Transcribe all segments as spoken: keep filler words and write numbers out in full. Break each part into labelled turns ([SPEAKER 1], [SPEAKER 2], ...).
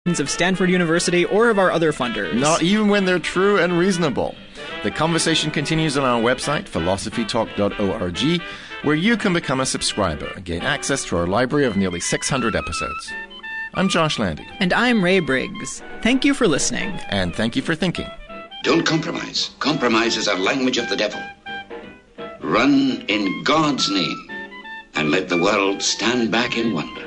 [SPEAKER 1] of Stanford University or of our other funders.
[SPEAKER 2] Not even when they're true and reasonable. The conversation continues on our website, philosophy talk dot org, where you can become a subscriber and gain access to our library of nearly six hundred episodes. I'm Josh Landy.
[SPEAKER 1] And I'm Ray Briggs. Thank you for listening.
[SPEAKER 2] And thank you for thinking.
[SPEAKER 3] Don't compromise. Compromise is a language of the devil. Run in God's name and let the world stand back in wonder.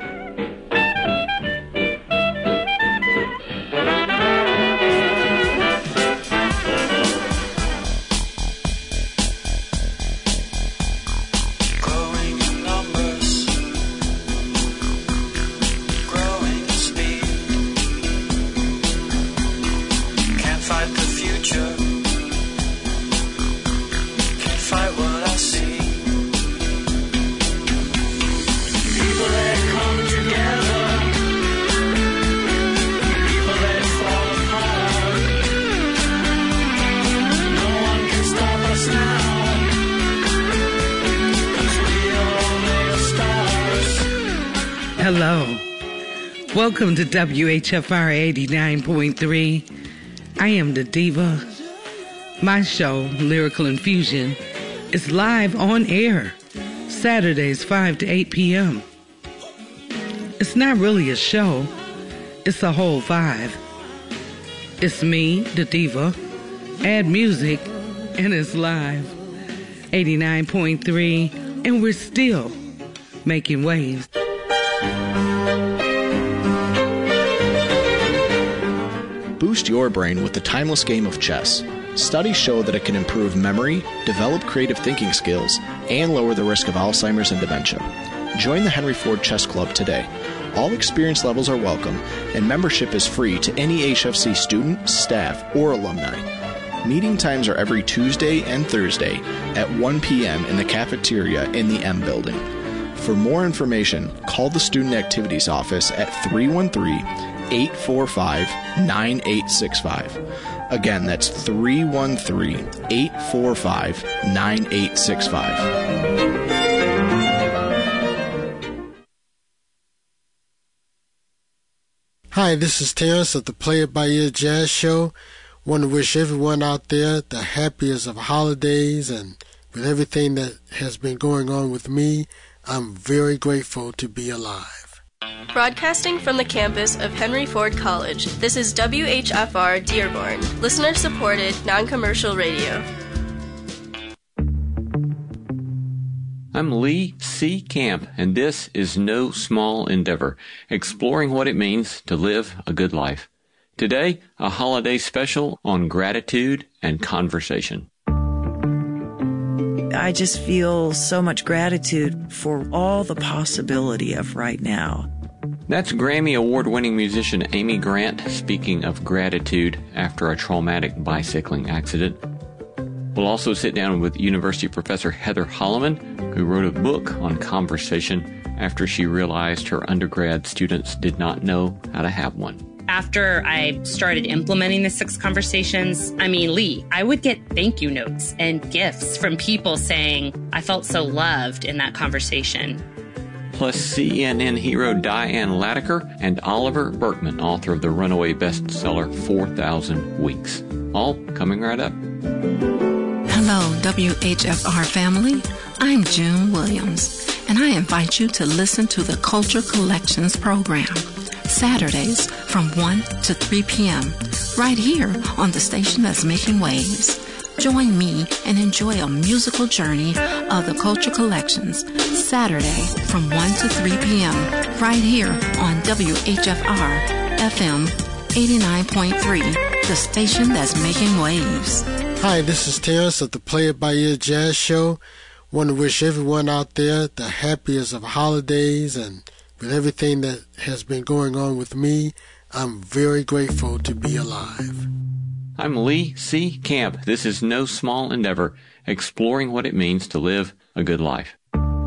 [SPEAKER 4] Hello. Welcome to W H F R eighty-nine point three. I am the Diva. My show, Lyrical Infusion, is live on air, Saturdays five to eight p.m. It's not really a show. It's a whole vibe. It's me, the Diva, add music, and it's live. eighty-nine point three, and we're still making waves.
[SPEAKER 5] Boost your brain with the timeless game of chess. Studies show that it can improve memory, develop creative thinking skills, and lower the risk of Alzheimer's and dementia. Join the Henry Ford Chess Club today. All experience levels are welcome, and membership is free to any H F C student, staff, or alumni. Meeting times are every Tuesday and Thursday at one p.m. in the cafeteria in the M Building. For more information, call the Student Activities Office at three one three, eight four five, nine eight six five. Again, that's three one three, eight four five, nine eight six five.
[SPEAKER 6] Hi, this is Terrence of the Play It By Ear Jazz Show. Want to wish everyone out there the happiest of holidays, and with everything that has been going on with me, I'm very grateful to be alive.
[SPEAKER 7] Broadcasting from the campus of Henry Ford College, this is W H F R Dearborn, listener-supported, non-commercial radio.
[SPEAKER 8] I'm Lee C. Camp, and this is No Small Endeavor, exploring what it means to live a good life. Today, a holiday special on gratitude and conversation.
[SPEAKER 9] I just feel so much gratitude for all the possibility of right now.
[SPEAKER 8] That's Grammy Award-winning musician Amy Grant speaking of gratitude after a traumatic bicycling accident. We'll also sit down with University professor Heather Holleman, who wrote a book on conversation after she realized her undergrad students did not know how to have one.
[SPEAKER 10] After I started implementing the six conversations, I mean, Lee, I would get thank you notes and gifts from people saying, I felt so loved in that conversation.
[SPEAKER 8] Plus C N N hero Diane Latiker and Oliver Burkeman, author of the runaway bestseller four thousand Weeks. All coming right up.
[SPEAKER 11] Hello, W H F R family. I'm June Williams, and I invite you to listen to the Culture Collections program, Saturdays from one to three p.m., right here on the station that's making waves. Join me and enjoy a musical journey of the Culture Collections, Saturday from one to three p.m., right here on W H F R F M eighty-nine point three, the station that's making waves.
[SPEAKER 6] Hi, this is Terrence of the Play It By Ear Jazz Show. Want to wish everyone out there the happiest of holidays, and with everything that has been going on with me, I'm very grateful to be alive.
[SPEAKER 8] I'm Lee C. Camp. This is No Small Endeavor, exploring what it means to live a good life.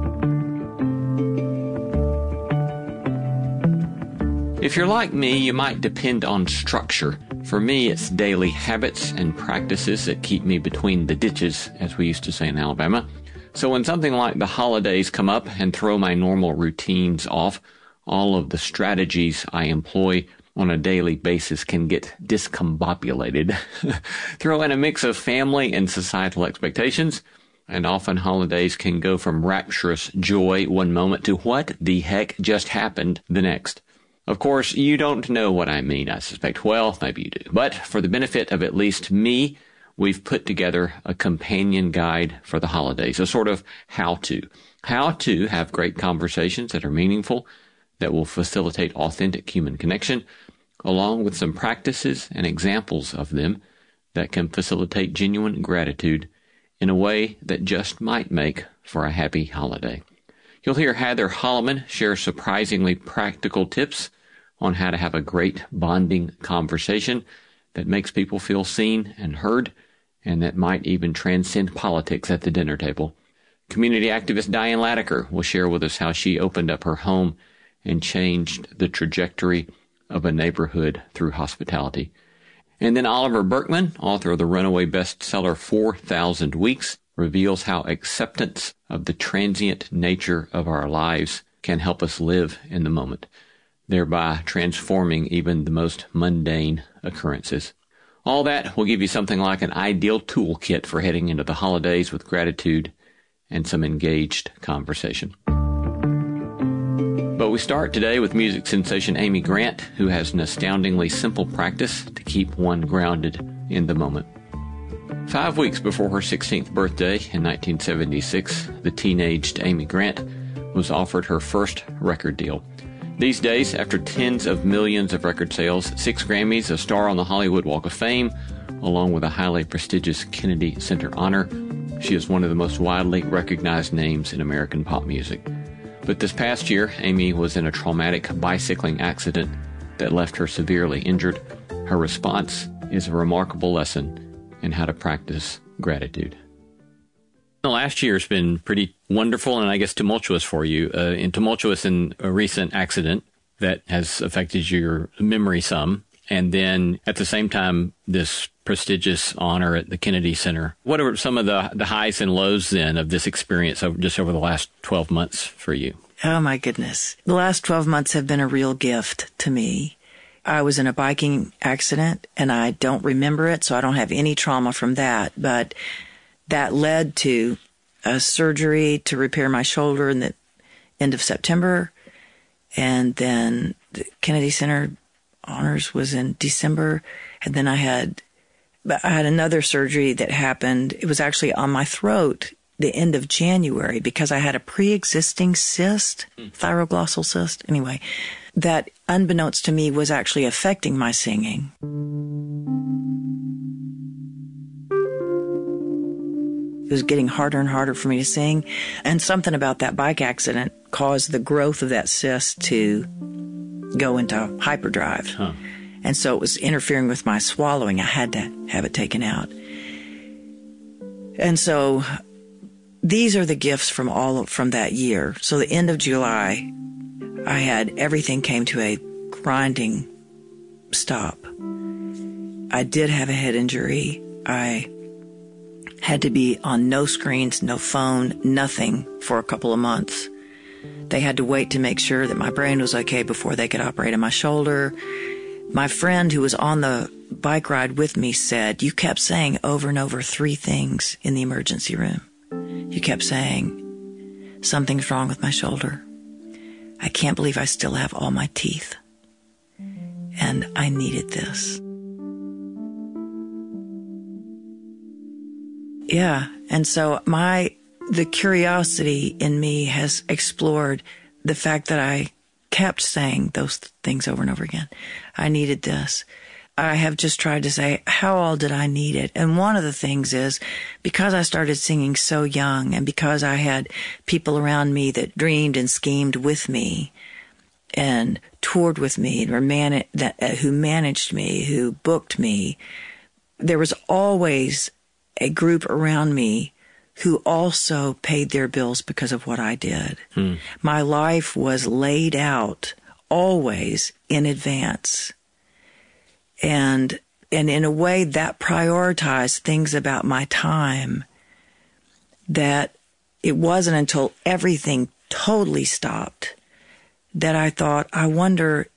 [SPEAKER 8] If you're like me, you might depend on structure. For me, it's daily habits and practices that keep me between the ditches, as we used to say in Alabama. So when something like the holidays come up and throw my normal routines off, all of the strategies I employ on a daily basis can get discombobulated. Throw in a mix of family and societal expectations, and often holidays can go from rapturous joy one moment to what the heck just happened the next. Of course, you don't know what I mean, I suspect. Well, maybe you do. But for the benefit of at least me, we've put together a companion guide for the holidays, a sort of how-to. How to have great conversations that are meaningful, that will facilitate authentic human connection, along with some practices and examples of them that can facilitate genuine gratitude in a way that just might make for a happy holiday. You'll hear Heather Holleman share surprisingly practical tips on how to have a great bonding conversation that makes people feel seen and heard, and that might even transcend politics at the dinner table. Community activist Diane Latiker will share with us how she opened up her home and changed the trajectory of a neighborhood through hospitality. And then Oliver Burkeman, author of the runaway bestseller four thousand Weeks, reveals how acceptance of the transient nature of our lives can help us live in the moment, thereby transforming even the most mundane occurrences. All that will give you something like an ideal toolkit for heading into the holidays with gratitude and some engaged conversation. But we start today with music sensation Amy Grant, who has an astoundingly simple practice to keep one grounded in the moment. Five weeks before her sixteenth birthday in nineteen seventy-six, the teenaged Amy Grant was offered her first record deal. These days, after tens of millions of record sales, six Grammys, a star on the Hollywood Walk of Fame, along with a highly prestigious Kennedy Center honor, she is one of the most widely recognized names in American pop music. But this past year, Amy was in a traumatic bicycling accident that left her severely injured. Her response is a remarkable lesson in how to practice gratitude. The last year has been pretty wonderful and I guess tumultuous for you. Uh, and tumultuous in a recent accident that has affected your memory some. And then at the same time, this prestigious honor at the Kennedy Center. What are some of the, the highs and lows then of this experience over, just over the last twelve months for you?
[SPEAKER 9] Oh, my goodness. The last twelve months have been a real gift to me. I was in a biking accident, and I don't remember it, so I don't have any trauma from that. But that led to a surgery to repair my shoulder in the end of September. And then the Kennedy Center honors was in December. And then I had I had another surgery that happened. It was actually on my throat the end of January because I had a pre-existing cyst, thyroglossal cyst. Anyway, that unbeknownst to me was actually affecting my singing. It was getting harder and harder for me to sing. And something about that bike accident caused the growth of that cyst to go into hyperdrive. Huh. And so it was interfering with my swallowing. I had to have it taken out. And so these are the gifts from all of, from that year. So the end of July, I had everything came to a grinding stop. I did have a head injury. I had to be on no screens, no phone, nothing for a couple of months. They had to wait to make sure that my brain was okay before they could operate on my shoulder. My friend who was on the bike ride with me said, you kept saying over and over three things in the emergency room. You kept saying, something's wrong with my shoulder. I can't believe I still have all my teeth. And I needed this. Yeah. And so my, the curiosity in me has explored the fact that I kept saying those things over and over again. I needed this. I have just tried to say, how all did I need it? And one of the things is because I started singing so young and because I had people around me that dreamed and schemed with me and toured with me and were man- that, uh, who managed me, who booked me, there was always a group around me who also paid their bills because of what I did. Hmm. My life was laid out always in advance. And and in a way that prioritized things about my time that it wasn't until everything totally stopped that I thought, I wonder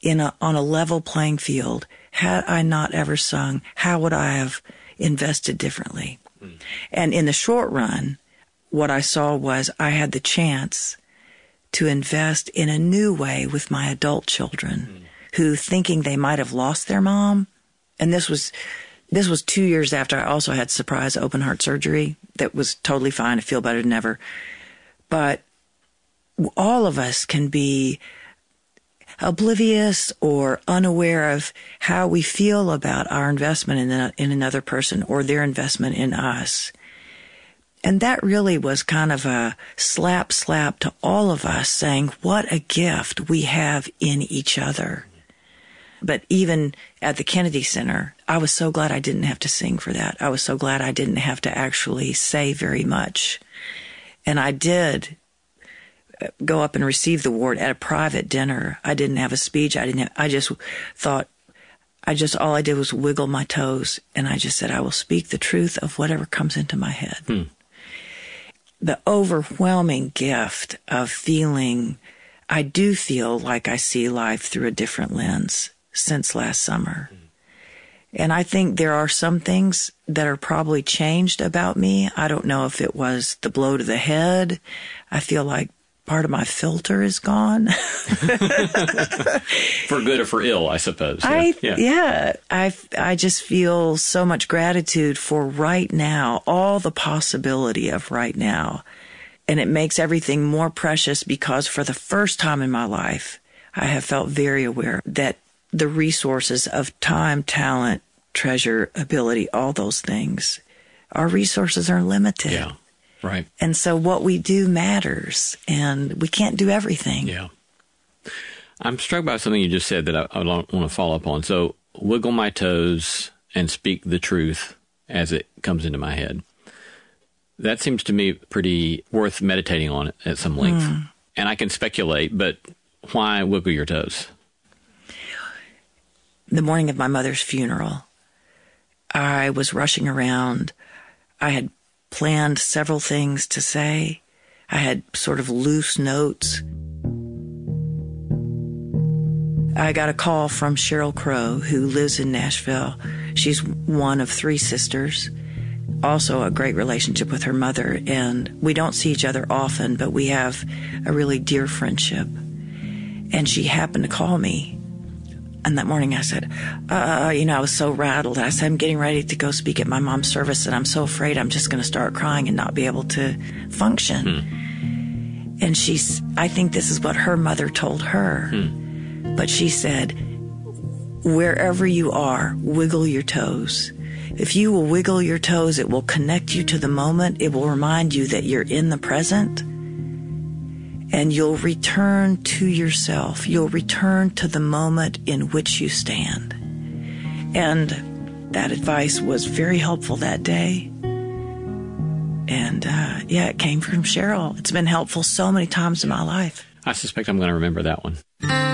[SPEAKER 9] in a, on a level playing field. Had I not ever sung, how would I have invested differently? Mm. And in the short run, what I saw was I had the chance to invest in a new way with my adult children mm. who, thinking they might have lost their mom, and this was this was two years after I also had surprise open heart surgery that was totally fine. I feel better than ever. But all of us can be oblivious or unaware of how we feel about our investment in, a, in another person or their investment in us. And that really was kind of a slap slap to all of us, saying what a gift we have in each other. But even at the Kennedy Center, I was so glad I didn't have to sing for that. I was so glad I didn't have to actually say very much. And I did go up and receive the award at a private dinner. I didn't have a speech. I didn't have, I just thought, I just, all I did was wiggle my toes. And I just said, I will speak the truth of whatever comes into my head. Hmm. The overwhelming gift of feeling, I do feel like I see life through a different lens since last summer. Hmm. And I think there are some things that are probably changed about me. I don't know if it was the blow to the head. I feel like part of my filter is gone.
[SPEAKER 8] For good or for ill, I suppose.
[SPEAKER 9] I,
[SPEAKER 8] yeah.
[SPEAKER 9] yeah. I, I just feel so much gratitude for right now, all the possibility of right now. And it makes everything more precious because for the first time in my life, I have felt very aware that the resources of time, talent, treasure, ability, all those things, our resources are limited.
[SPEAKER 8] Yeah. Right.
[SPEAKER 9] And so what we do matters, and we can't do everything.
[SPEAKER 8] Yeah. I'm struck by something you just said that I, I want to follow up on. So wiggle my toes and speak the truth as it comes into my head. That seems to me pretty worth meditating on at some length. Mm. And I can speculate, but why wiggle your toes?
[SPEAKER 9] The morning of my mother's funeral, I was rushing around. I had planned several things to say. I had sort of loose notes. I got a call from Sheryl Crow, who lives in Nashville. She's one of three sisters, also a great relationship with her mother, and we don't see each other often, but we have a really dear friendship. And she happened to call me. And that morning I said, uh, you know, I was so rattled. I said, I'm getting ready to go speak at my mom's service, and I'm so afraid I'm just going to start crying and not be able to function. Hmm. And she's, I think this is what her mother told her. Hmm. But she said, wherever you are, wiggle your toes. If you will wiggle your toes, it will connect you to the moment. It will remind you that you're in the present. And you'll return to yourself. You'll return to the moment in which you stand. And that advice was very helpful that day. And, uh, yeah, it came from Sheryl. It's been helpful so many times in my life.
[SPEAKER 8] I suspect I'm going to remember that one.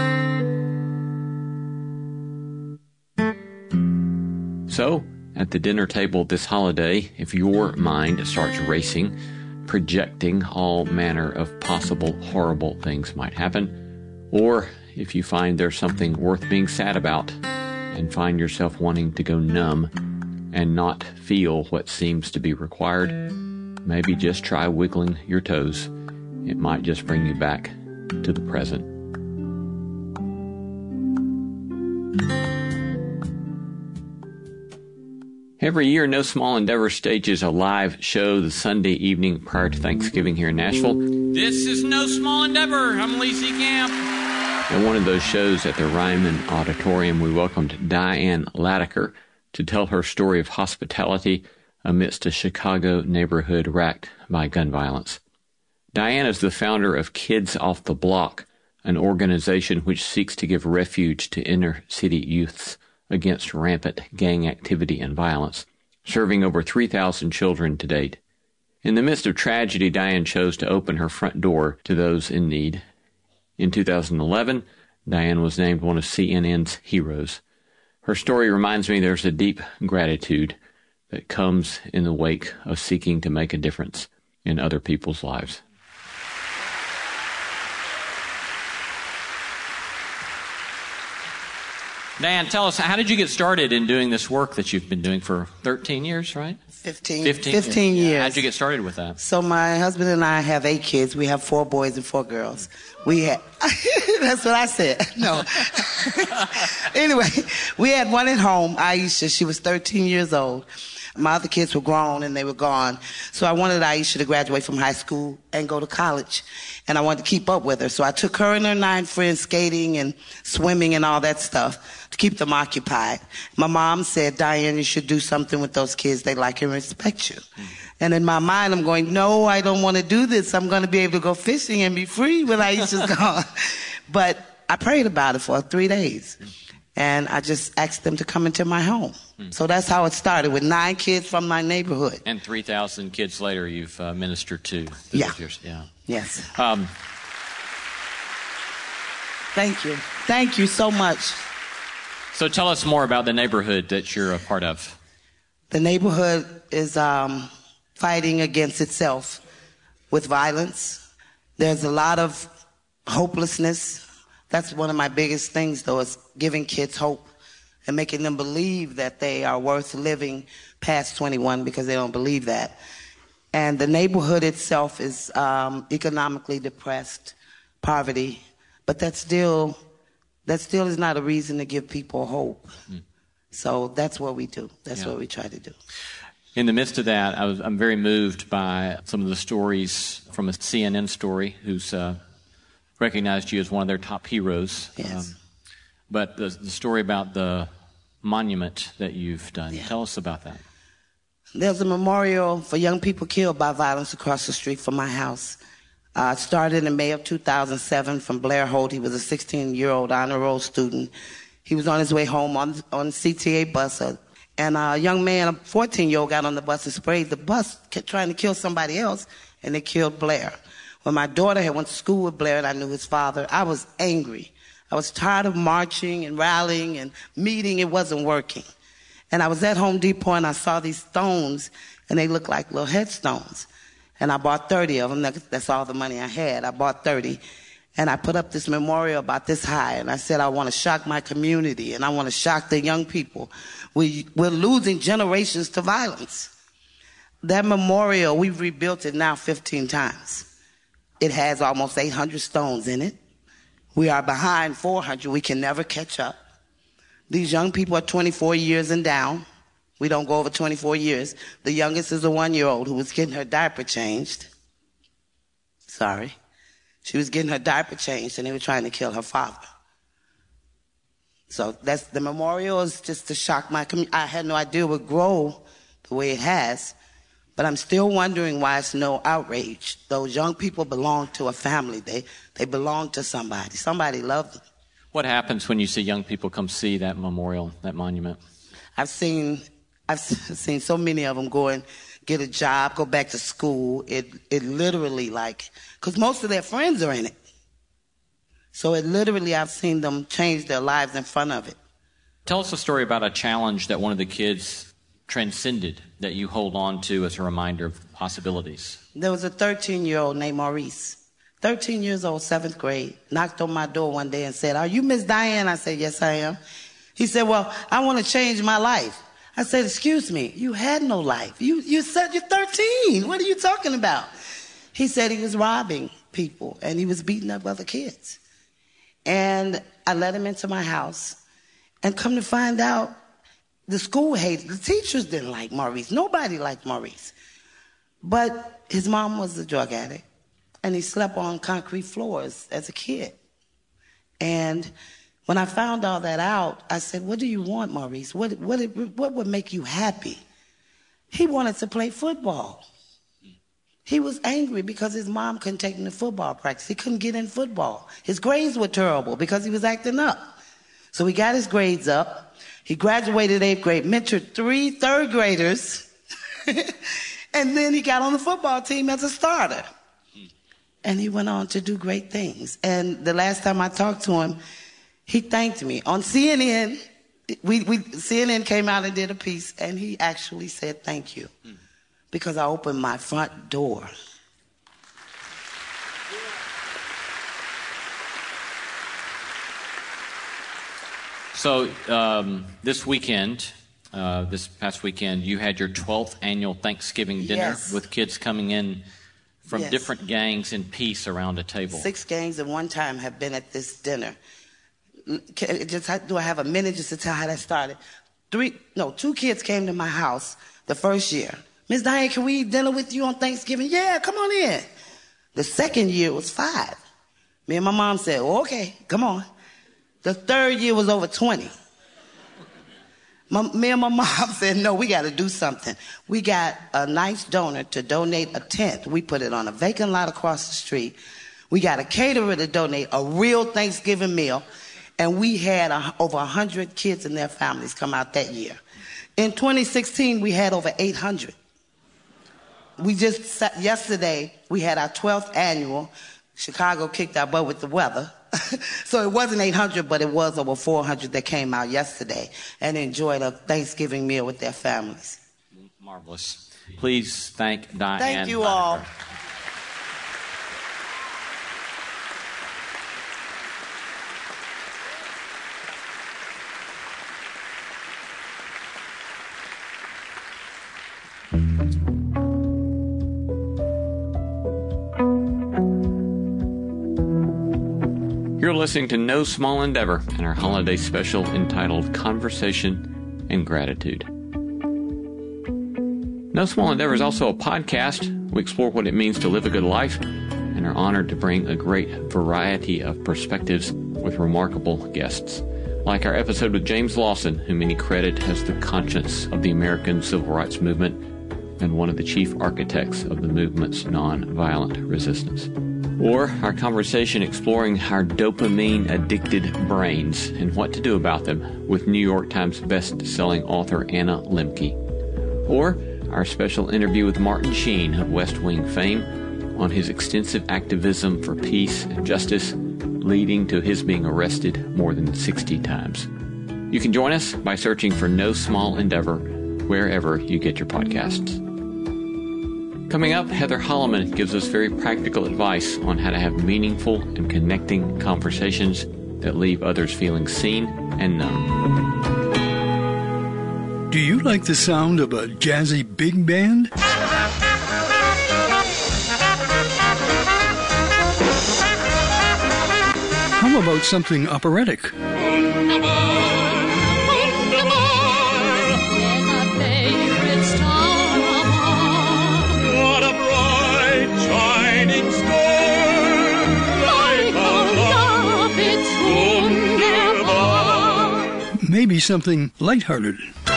[SPEAKER 8] So, at the dinner table this holiday, if your mind starts racing, projecting all manner of possible horrible things might happen, or if you find there's something worth being sad about and find yourself wanting to go numb and not feel what seems to be required, maybe just try wiggling your toes. It might just bring you back to the present. Every year, No Small Endeavor stages a live show the Sunday evening prior to Thanksgiving here in Nashville.
[SPEAKER 12] This is No Small Endeavor. I'm Lee C. Camp.
[SPEAKER 8] At one of those shows at the Ryman Auditorium, we welcomed Diane Latiker to tell her story of hospitality amidst a Chicago neighborhood racked by gun violence. Diane is the founder of Kids Off the Block, an organization which seeks to give refuge to inner-city youths against rampant gang activity and violence, serving over three thousand children to date. In the midst of tragedy, Diane chose to open her front door to those in need. In two thousand eleven, Diane was named one of C N N's heroes. Her story reminds me there's a deep gratitude that comes in the wake of seeking to make a difference in other people's lives. Diane, tell us, how did you get started in doing this work that you've been doing for thirteen years, right?
[SPEAKER 13] fifteen.
[SPEAKER 8] fifteen,
[SPEAKER 13] fifteen years.
[SPEAKER 8] How did you get started with that?
[SPEAKER 13] So my husband and I have eight kids. We have four boys and four girls. We had, that's what I said. No. Anyway, we had one at home, Aisha. She was thirteen years old. My other kids were grown and they were gone. So I wanted Aisha to graduate from high school and go to college. And I wanted to keep up with her. So I took her and her nine friends skating and swimming and all that stuff to keep them occupied. My mom said, Diane, you should do something with those kids. They like and respect you. Mm. And in my mind, I'm going, no, I don't want to do this. I'm going to be able to go fishing and be free when Aisha's gone. But I prayed about it for three days. And I just asked them to come into my home. Mm. So that's how it started, with nine kids from my neighborhood.
[SPEAKER 8] And three thousand kids later you've uh, ministered to.
[SPEAKER 13] Yeah.
[SPEAKER 8] Years. Yeah.
[SPEAKER 13] Yes.
[SPEAKER 8] Um,
[SPEAKER 13] Thank you. Thank you so much.
[SPEAKER 8] So tell us more about the neighborhood that you're a part of.
[SPEAKER 13] The neighborhood is um, fighting against itself with violence. There's a lot of hopelessness. That's one of my biggest things, though, is giving kids hope and making them believe that they are worth living past twenty-one, because they don't believe that. And the neighborhood itself is um, economically depressed, poverty, but that still, that still is not a reason to give people hope. Mm. So that's what we do. That's yeah. what we try to do.
[SPEAKER 8] In the midst of that, I was, I'm very moved by some of the stories from a C N N story who's uh, recognized you as one of their top heroes.
[SPEAKER 13] Yes. Um,
[SPEAKER 8] but the, the story about the monument that you've done,
[SPEAKER 13] yeah.
[SPEAKER 8] tell us about that.
[SPEAKER 13] There's a memorial for young people killed by violence across the street from my house. Uh, it started in May of two thousand seven from Blair Holt. He was a sixteen-year-old honor roll student. He was on his way home on on the C T A bus. Uh, and a young man, a fourteen-year-old, got on the bus and sprayed the bus, kept trying to kill somebody else, and they killed Blair. When my daughter had went to school with Blair and I knew his father, I was angry. I was tired of marching and rallying and meeting. It wasn't working. And I was at Home Depot and I saw these stones, and they looked like little headstones. And I bought thirty of them. That's all the money I had. I bought thirty. And I put up this memorial about this high. And I said, I want to shock my community, and I want to shock the young people. We, we're losing generations to violence. That memorial, we've rebuilt it now fifteen times. It has almost eight hundred stones in it. We are behind four hundred. We can never catch up. These young people are twenty-four years and down. We don't go over twenty-four years. The youngest is a one-year-old who was getting her diaper changed. Sorry. She was getting her diaper changed, and they were trying to kill her father. So that's the memorial is just to shock my community. I had no idea it would grow the way it has, but I'm still wondering why it's no outrage. Those young people belong to a family. They they belong to somebody. Somebody loved them.
[SPEAKER 8] What happens when you see young people come see that memorial, that monument?
[SPEAKER 13] I've seen I've seen so many of them go and get a job, go back to school. It it literally like, because most of their friends are in it. So it literally, I've seen them change their lives in front of it.
[SPEAKER 8] Tell us a story about a challenge that one of the kids transcended that you hold on to as a reminder of possibilities.
[SPEAKER 13] There was a thirteen-year-old named Maurice. thirteen years old, seventh grade, knocked on my door one day and said, "Are you Miss Diane?" I said, "Yes, I am." He said, "Well, I want to change my life." I said, "Excuse me, you had no life. You, you said you're thirteen. What are you talking about?" He said he was robbing people and he was beating up other kids. And I let him into my house, and come to find out, the school hated, the teachers didn't like Maurice. Nobody liked Maurice. But his mom was a drug addict, and he slept on concrete floors as a kid. And when I found all that out, I said, "What do you want, Maurice? What, what, what would make you happy?" He wanted to play football. He was angry because his mom couldn't take him to football practice. He couldn't get in football. His grades were terrible because he was acting up. So he got his grades up. He graduated eighth grade, mentored three third graders, and then he got on the football team as a starter. And he went on to do great things. And the last time I talked to him, he thanked me. On C N N, we, we, C N N came out and did a piece, and he actually said thank you. Mm. Because I opened my front door.
[SPEAKER 8] So um, this weekend, uh, this past weekend, you had your twelfth annual Thanksgiving dinner
[SPEAKER 13] Yes.
[SPEAKER 8] with kids coming in from
[SPEAKER 13] Yes.
[SPEAKER 8] different gangs in peace around a table.
[SPEAKER 13] Six gangs at one time have been at this dinner. Can, just do I have a minute just to tell how that started? Three, no, two kids came to my house the first year. Miss Diane, can we eat dinner with you on Thanksgiving? Yeah, come on in. The second year was five. Me and my mom said, oh, okay, come on. The third year was over twenty. My, me and my mom said, no, we got to do something. We got a nice donor to donate a tent. We put it on a vacant lot across the street. We got a caterer to donate a real Thanksgiving meal. And we had a, over one hundred kids and their families come out that year. In twenty sixteen, we had over eight hundred. We just, sat, yesterday, we had our twelfth annual. Chicago kicked our butt with the weather. So it wasn't eight hundred, but it was over four hundred that came out yesterday and enjoyed a Thanksgiving meal with their families.
[SPEAKER 8] Marvelous. Please thank Diane.
[SPEAKER 13] Thank you all.
[SPEAKER 8] You're listening to No Small Endeavor and our holiday special entitled Conversation and Gratitude. No Small Endeavor is also a podcast. We explore what it means to live a good life and are honored to bring a great variety of perspectives with remarkable guests. Like our episode with James Lawson, who many credit as the conscience of the American Civil Rights Movement and one of the chief architects of the movement's nonviolent resistance. Or our conversation exploring our dopamine-addicted brains and what to do about them with New York Times best-selling author Anna Lembke. Or our special interview with Martin Sheen of West Wing fame on his extensive activism for peace and justice, leading to his being arrested more than sixty times. You can join us by searching for No Small Endeavor wherever you get your podcasts. Coming up, Heather Holleman gives us very practical advice on how to have meaningful and connecting conversations that leave others feeling seen and known.
[SPEAKER 14] Do you like the sound of a jazzy big band? How about something operatic? Maybe something lighthearted.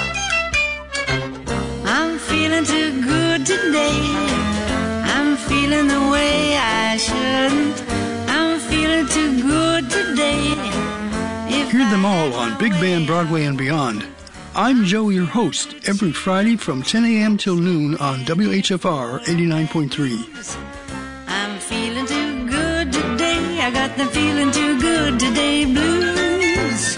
[SPEAKER 15] I'm feeling too good today. I'm feeling the way I shouldn't. I'm feeling too good today. If
[SPEAKER 14] Hear them all on Big Band Broadway and beyond. I'm Joe, your host, every Friday from ten a.m. till noon on W H F R eighty-nine point three.
[SPEAKER 15] I'm feeling too good today. I got the feeling too good today blues.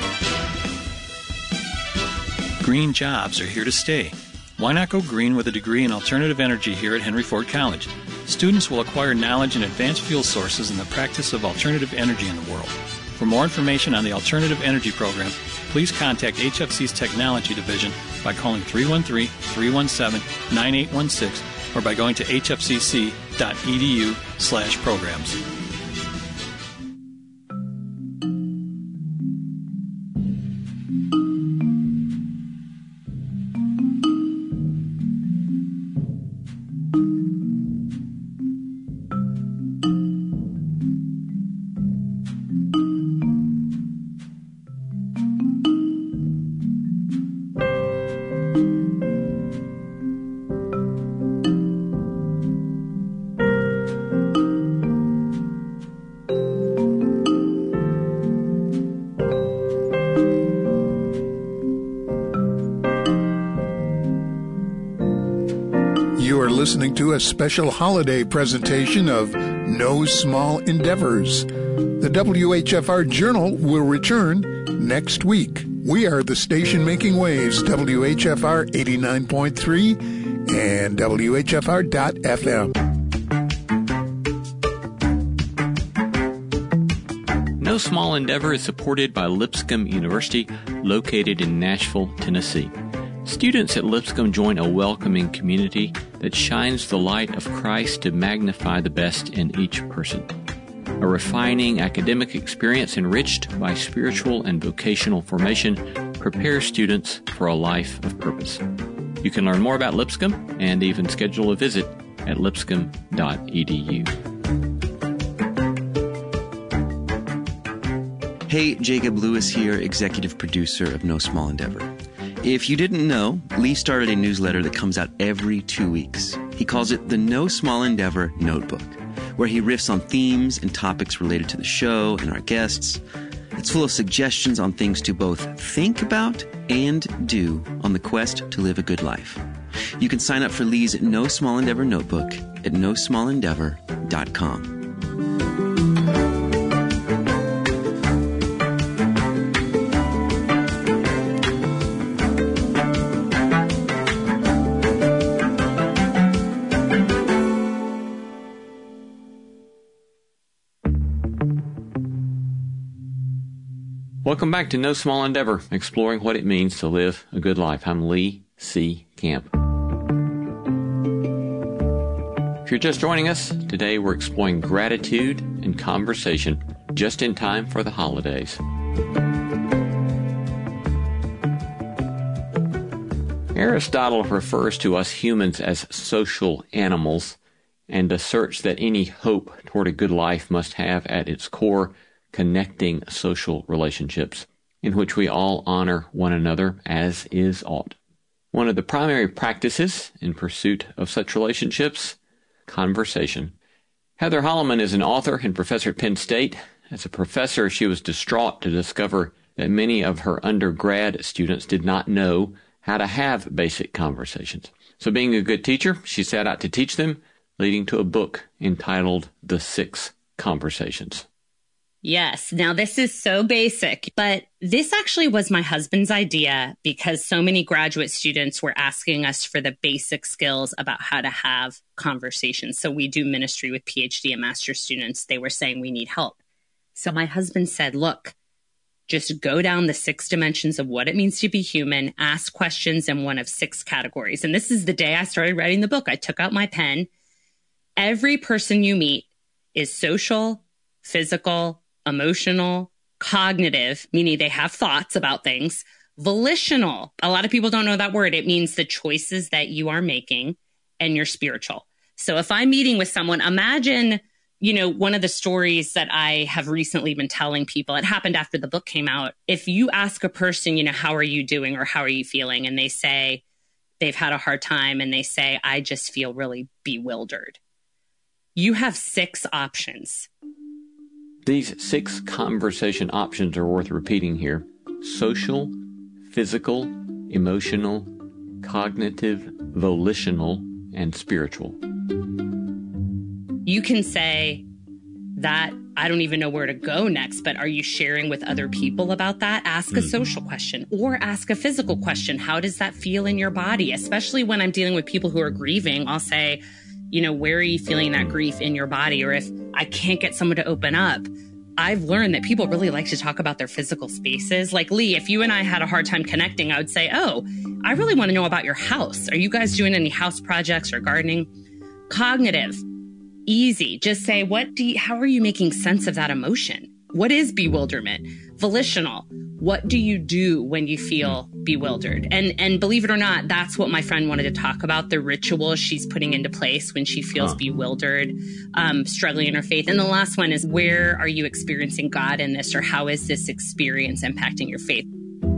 [SPEAKER 16] Green jobs are here to stay. Why not go green with a degree in alternative energy here at Henry Ford College? Students will acquire knowledge in advanced fuel sources and the practice of alternative energy in the world. For more information on the Alternative Energy Program, please contact H F C's Technology Division by calling three one three, three one seven, nine eight one six or by going to h f c c dot e d u slash programs.
[SPEAKER 17] Listening to a special holiday presentation of No Small Endeavors. The W H F R Journal will return next week. We are the station making waves, W H F R eighty-nine point three and W H F R dot F M.
[SPEAKER 8] No No Small Endeavor is supported by Lipscomb University, located in Nashville, Tennessee. Students at Lipscomb join a welcoming community that shines the light of Christ to magnify the best in each person. A refining academic experience enriched by spiritual and vocational formation prepares students for a life of purpose. You can learn more about Lipscomb and even schedule a visit at lipscomb dot e d u.
[SPEAKER 18] Hey, Jacob Lewis here, executive producer of No Small Endeavor. If you didn't know, Lee started a newsletter that comes out every two weeks. He calls it the No Small Endeavor Notebook, where he riffs on themes and topics related to the show and our guests. It's full of suggestions on things to both think about and do on the quest to live a good life. You can sign up for Lee's No Small Endeavor Notebook at no small endeavor dot com.
[SPEAKER 8] Welcome back to No Small Endeavor, exploring what it means to live a good life. I'm Lee C. Camp. If you're just joining us, today we're exploring gratitude and conversation just in time for the holidays. Aristotle refers to us humans as social animals and asserts that any hope toward a good life must have at its core connecting social relationships in which we all honor one another as is ought. One of the primary practices in pursuit of such relationships, conversation. Heather Holleman is an author and professor at Penn State. As a professor, she was distraught to discover that many of her undergrad students did not know how to have basic conversations. So being a good teacher, she set out to teach them, leading to a book entitled The Six Conversations.
[SPEAKER 10] Yes. Now, this is so basic, but this actually was my husband's idea because so many graduate students were asking us for the basic skills about how to have conversations. So we do ministry with PhD and master's students. They were saying we need help. So my husband said, look, just go down the six dimensions of what it means to be human, ask questions in one of six categories. And this is the day I started writing the book. I took out my pen. Every person you meet is social, physical, emotional, cognitive, meaning they have thoughts about things, volitional. A lot of people don't know that word. It means the choices that you are making, and you're spiritual. So if I'm meeting with someone, imagine, you know, one of the stories that I have recently been telling people, it happened after the book came out. If you ask a person, you know, how are you doing or how are you feeling? And they say they've had a hard time and they say, I just feel really bewildered. You have six options.
[SPEAKER 8] These six conversation options are worth repeating here. Social, physical, emotional, cognitive, volitional, and spiritual.
[SPEAKER 10] You can say that I don't even know where to go next, but are you sharing with other people about that? Ask a social question or ask a physical question. How does that feel in your body? Especially when I'm dealing with people who are grieving, I'll say, you know, where are you feeling that grief in your body? Or if I can't get someone to open up, I've learned that people really like to talk about their physical spaces. Like Lee, if you and I had a hard time connecting, I would say, oh, I really want to know about your house. Are you guys doing any house projects or gardening? Cognitive, easy. Just say, what do you, how are you making sense of that emotion? What is bewilderment? Volitional. What do you do when you feel bewildered? And and believe it or not, that's what my friend wanted to talk about, the ritual she's putting into place when she feels huh. bewildered, um, struggling in her faith. And the last one is, where are you experiencing God in this, or how is this experience impacting your faith?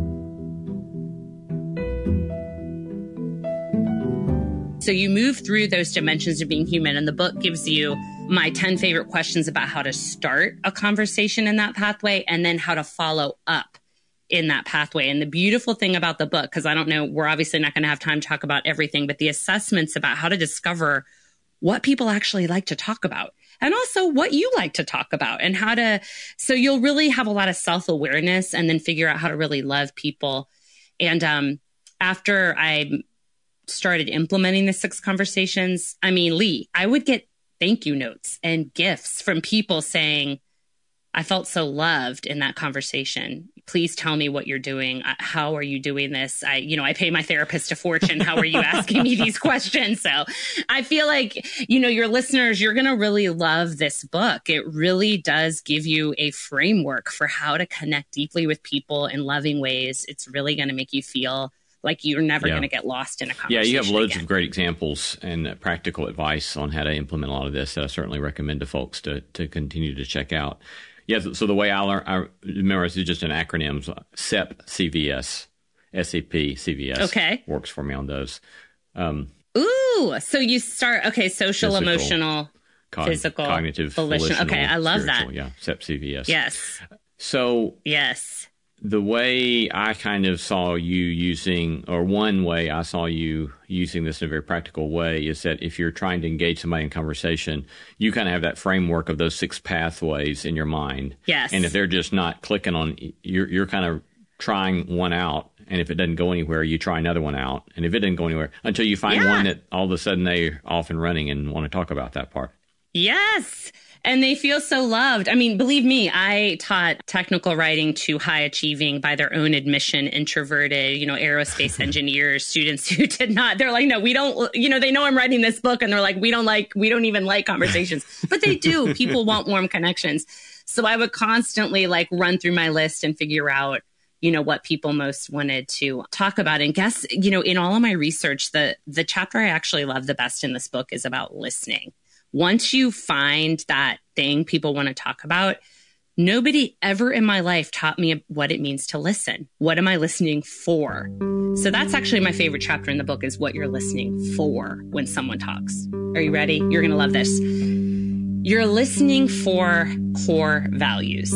[SPEAKER 10] So you move through those dimensions of being human, and the book gives you my ten favorite questions about how to start a conversation in that pathway and then how to follow up in that pathway. And the beautiful thing about the book, because I don't know, we're obviously not going to have time to talk about everything, but the assessments about how to discover what people actually like to talk about and also what you like to talk about and how to, so you'll really have a lot of self-awareness and then figure out how to really love people. And um, after I started implementing the six conversations, I mean, Lee, I would get thank you notes and gifts from people saying, I felt so loved in that conversation. Please tell me what you're doing. How are you doing this? I, you know, I pay my therapist a fortune. How are you asking me these questions? So I feel like, you know, your listeners, you're going to really love this book. It really does give you a framework for how to connect deeply with people in loving ways. It's really going to make you feel like you're never
[SPEAKER 8] Yeah.
[SPEAKER 10] going to get lost in a conversation.
[SPEAKER 8] Yeah, you have loads
[SPEAKER 10] again.
[SPEAKER 8] of great examples and uh, practical advice on how to implement a lot of this that I certainly recommend to folks to to continue to check out. Yeah, so the way I learn, I memorize is just an acronym: S E P, C V S, S E P, C V S.
[SPEAKER 10] Okay,
[SPEAKER 8] works for me on those. Um,
[SPEAKER 10] Ooh, so you start okay, social,
[SPEAKER 8] Physical,
[SPEAKER 10] emotional,
[SPEAKER 8] cog-
[SPEAKER 10] physical,
[SPEAKER 8] cognitive,
[SPEAKER 10] volitional.
[SPEAKER 8] volitional,
[SPEAKER 10] Okay, I love that.
[SPEAKER 8] spiritual, Yeah, S E P, C V S.
[SPEAKER 10] Yes.
[SPEAKER 8] So
[SPEAKER 10] yes.
[SPEAKER 8] The way I kind of saw you using, or one way I saw you using this in a very practical way, is that if you're trying to engage somebody in conversation, you kind of have that framework of those six pathways in your mind.
[SPEAKER 10] Yes.
[SPEAKER 8] And if they're just not clicking on, you're you're kind of trying one out, and if it doesn't go anywhere, you try another one out, and if it didn't go anywhere, until you find
[SPEAKER 10] Yeah.
[SPEAKER 8] one that all of a sudden they're off and running and want to talk about that part.
[SPEAKER 10] Yes. And they feel so loved. I mean, believe me, I taught technical writing to high achieving, by their own admission, introverted, you know, aerospace engineers, students who did not, they're like, no, we don't, you know, they know I'm writing this book and they're like, we don't like, we don't even like conversations, but they do. People want warm connections. So I would constantly like run through my list and figure out, you know, what people most wanted to talk about. And guess, you know, in all of my research, the, the chapter I actually love the best in this book is about listening. Once you find that thing people want to talk about, nobody ever in my life taught me what it means to listen. What am I listening for? So that's actually my favorite chapter in the book, is what you're listening for when someone talks. Are you ready? You're going to love this. You're listening for core values.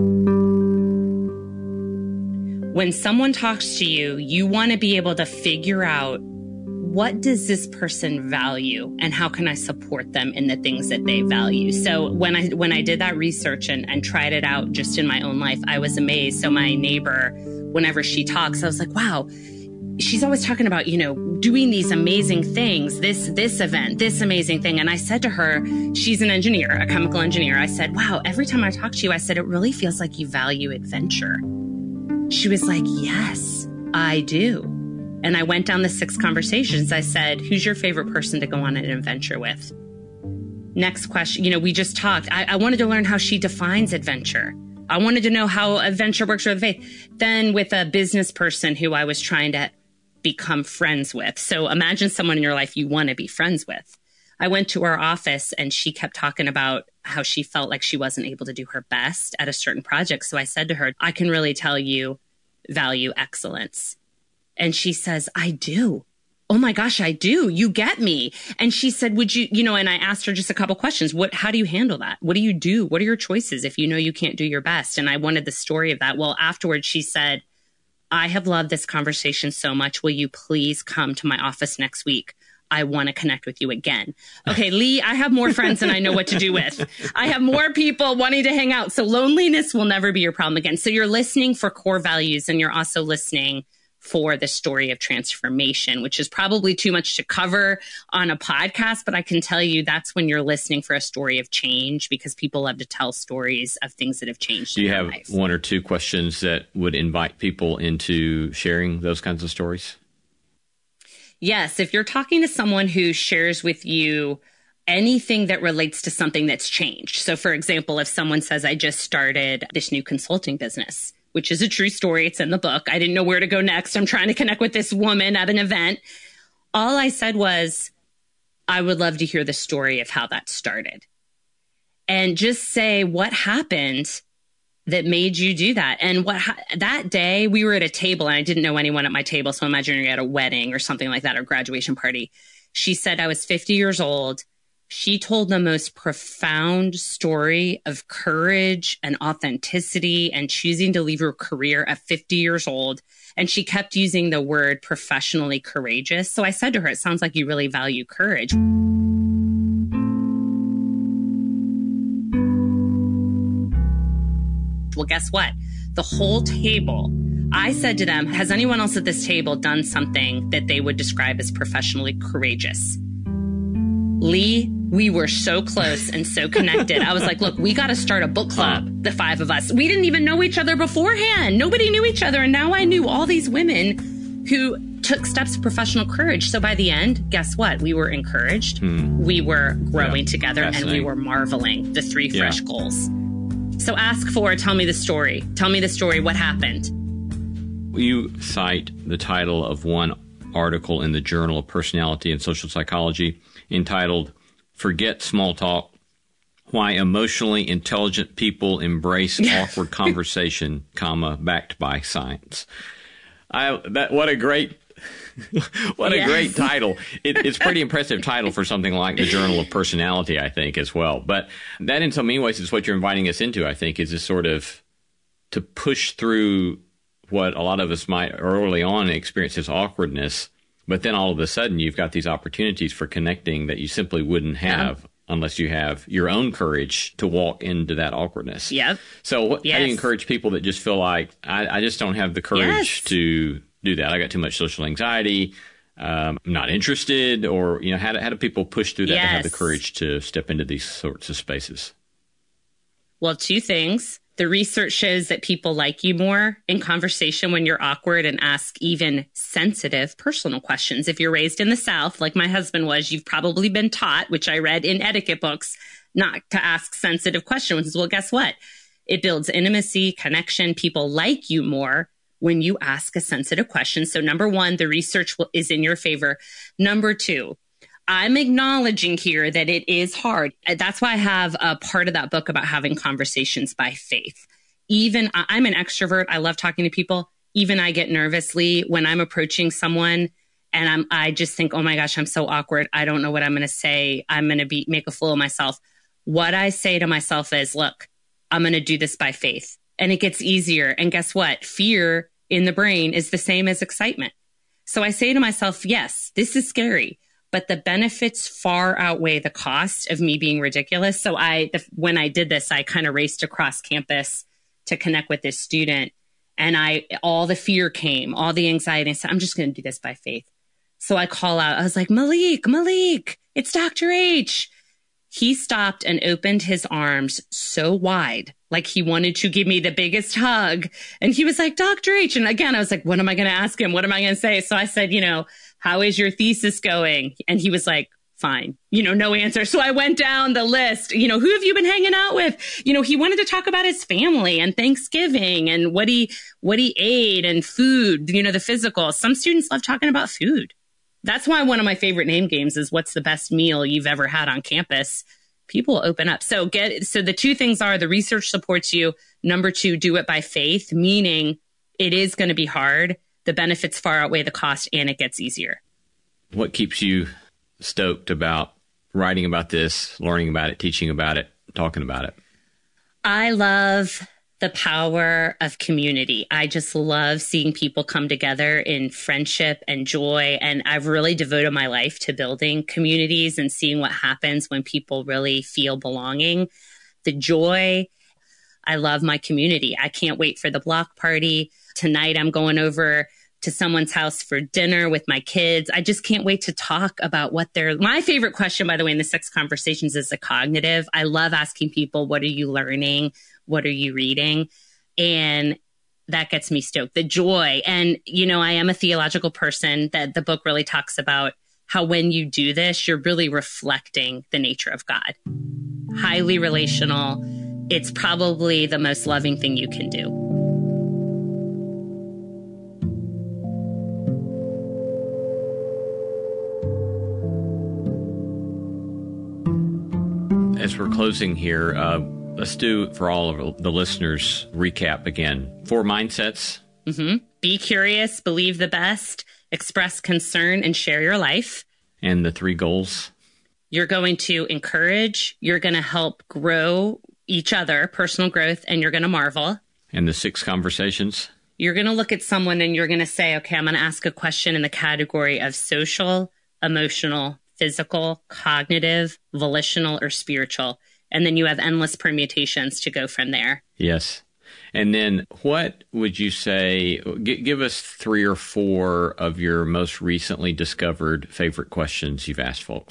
[SPEAKER 10] When someone talks to you, you want to be able to figure out, what does this person value and how can I support them in the things that they value? So when I when I did that research and, and tried it out just in my own life, I was amazed. So my neighbor, whenever she talks, I was like, wow, she's always talking about, you know, doing these amazing things, this this event, this amazing thing. And I said to her, she's an engineer, a chemical engineer. I said, wow, every time I talk to you, I said, it really feels like you value adventure. She was like, yes, I do. And I went down the six conversations. I said, who's your favorite person to go on an adventure with? Next question. You know, we just talked. I, I wanted to learn how she defines adventure. I wanted to know how adventure works with faith. Then with a business person who I was trying to become friends with. So imagine someone in your life you want to be friends with. I went to her office and she kept talking about how she felt like she wasn't able to do her best at a certain project. So I said to her, I can really tell you value excellence. And she says, I do. Oh my gosh, I do. You get me. And she said, would you, you know, and I asked her just a couple questions. What, how do you handle that? What do you do? What are your choices if you know you can't do your best? And I wanted the story of that. Well, afterwards, she said, I have loved this conversation so much. Will you please come to my office next week? I want to connect with you again. Okay, Lee, I have more friends than I know what to do with. I have more people wanting to hang out. So loneliness will never be your problem again. So you're listening for core values, and you're also listening for the story of transformation, which is probably too much to cover on a podcast. But I can tell you that's when you're listening for a story of change, because people love to tell stories of things that have changed
[SPEAKER 8] Do
[SPEAKER 10] in
[SPEAKER 8] you
[SPEAKER 10] their
[SPEAKER 8] have
[SPEAKER 10] life.
[SPEAKER 8] one or two questions that would invite people into sharing those kinds of stories?
[SPEAKER 10] Yes. If you're talking to someone who shares with you anything that relates to something that's changed. So for example, if someone says, I just started this new consulting business, which is a true story. It's in the book. I didn't know where to go next. I'm trying to connect with this woman at an event. All I said was, I would love to hear the story of how that started. And just say what happened that made you do that. And what ha- that day we were at a table and I didn't know anyone at my table. So imagine you're at a wedding or something like that, or graduation party. She said, I was fifty years old. She told the most profound story of courage and authenticity and choosing to leave her career at fifty years old. And she kept using the word professionally courageous. So I said to her, it sounds like you really value courage. Well, guess what? The whole table, I said to them, has anyone else at this table done something that they would describe as professionally courageous? Lee, we were so close and so connected. I was like, look, we got to start a book club, the five of us. We didn't even know each other beforehand. Nobody knew each other. And now I knew all these women who took steps of professional courage. So by the end, guess what? We were encouraged. Hmm. We were growing yeah, together and we were marveling the three yeah. fresh goals. So ask for, tell me the story. Tell me the story. What happened?
[SPEAKER 8] You cite the title of one article in the Journal of Personality and Social Psychology entitled, Forget Small Talk, Why Emotionally Intelligent People Embrace Awkward Conversation, comma, backed by science. I, that, what a great, what a yes. great title. It, it's a pretty impressive title for something like the Journal of Personality, I think, as well. But that in so many ways is what you're inviting us into, I think, is this sort of to push through what a lot of us might early on experience as awkwardness. But then all of a sudden, you've got these opportunities for connecting that you simply wouldn't have yeah. unless you have your own courage to walk into that awkwardness.
[SPEAKER 10] Yep.
[SPEAKER 8] So what,
[SPEAKER 10] yes.
[SPEAKER 8] how do you encourage people that just feel like, I, I just don't have the courage yes. to do that? I got too much social anxiety. Um, I'm not interested. Or, you know, how do, how do people push through that yes. to have the courage to step into these sorts of spaces?
[SPEAKER 10] Well, two things. The research shows that people like you more in conversation when you're awkward and ask even sensitive personal questions. If you're raised in the South, like my husband was, you've probably been taught, which I read in etiquette books, not to ask sensitive questions. Well, guess what? It builds intimacy, connection. People like you more when you ask a sensitive question. So number one, the research is in your favor. Number two, I'm acknowledging here that it is hard. That's why I have a part of that book about having conversations by faith. Even I'm an extrovert. I love talking to people. Even I get nervously when I'm approaching someone and I'm, I just think, oh my gosh, I'm so awkward. I don't know what I'm going to say. I'm going to be, make a fool of myself. What I say to myself is, look, I'm going to do this by faith. And it gets easier. And guess what? Fear in the brain is the same as excitement. So I say to myself, yes, this is scary, but the benefits far outweigh the cost of me being ridiculous. So I, the, when I did this, I kind of raced across campus to connect with this student. And I, all the fear came, all the anxiety. I said, I'm just going to do this by faith. So I call out, I was like, Malik, Malik, it's Doctor H. He stopped and opened his arms so wide, like he wanted to give me the biggest hug. And he was like, Doctor H. And again, I was like, what am I going to ask him? What am I going to say? So I said, you know, how is your thesis going? And he was like, fine, you know, no answer. So I went down the list, you know, who have you been hanging out with? You know, he wanted to talk about his family and Thanksgiving and what he, what he ate and food, you know, the physical. Some students love talking about food. That's why one of my favorite name games is what's the best meal you've ever had on campus? People open up. So get, so the two things are the research supports you. Number two, do it by faith, meaning it is going to be hard. The benefits far outweigh the cost and it gets easier.
[SPEAKER 8] What keeps you stoked about writing about this, learning about it, teaching about it, talking about it?
[SPEAKER 10] I love the power of community. I just love seeing people come together in friendship and joy. And I've really devoted my life to building communities and seeing what happens when people really feel belonging. The joy. I love my community. I can't wait for the block party. Tonight, I'm going over to someone's house for dinner with my kids. I just can't wait to talk about what they're... My favorite question, by the way, in the Six Conversations is the cognitive. I love asking people, what are you learning? What are you reading? And that gets me stoked. The joy. And, you know, I am a theological person that the book really talks about how when you do this, you're really reflecting the nature of God. Highly relational. It's probably the most loving thing you can do.
[SPEAKER 8] As we're closing here, uh, let's do, for all of the listeners, recap again. Four mindsets.
[SPEAKER 10] Mm-hmm. Be curious, believe the best, express concern, and share your life.
[SPEAKER 8] And the three goals.
[SPEAKER 10] You're going to encourage, you're going to help grow each other, personal growth, and you're going to marvel.
[SPEAKER 8] And the six conversations.
[SPEAKER 10] You're going to look at someone and you're going to say, okay, I'm going to ask a question in the category of social, emotional, physical, cognitive, volitional, or spiritual. And then you have endless permutations to go from there.
[SPEAKER 8] Yes. And then what would you say, g- give us three or four of your most recently discovered favorite questions you've asked folks.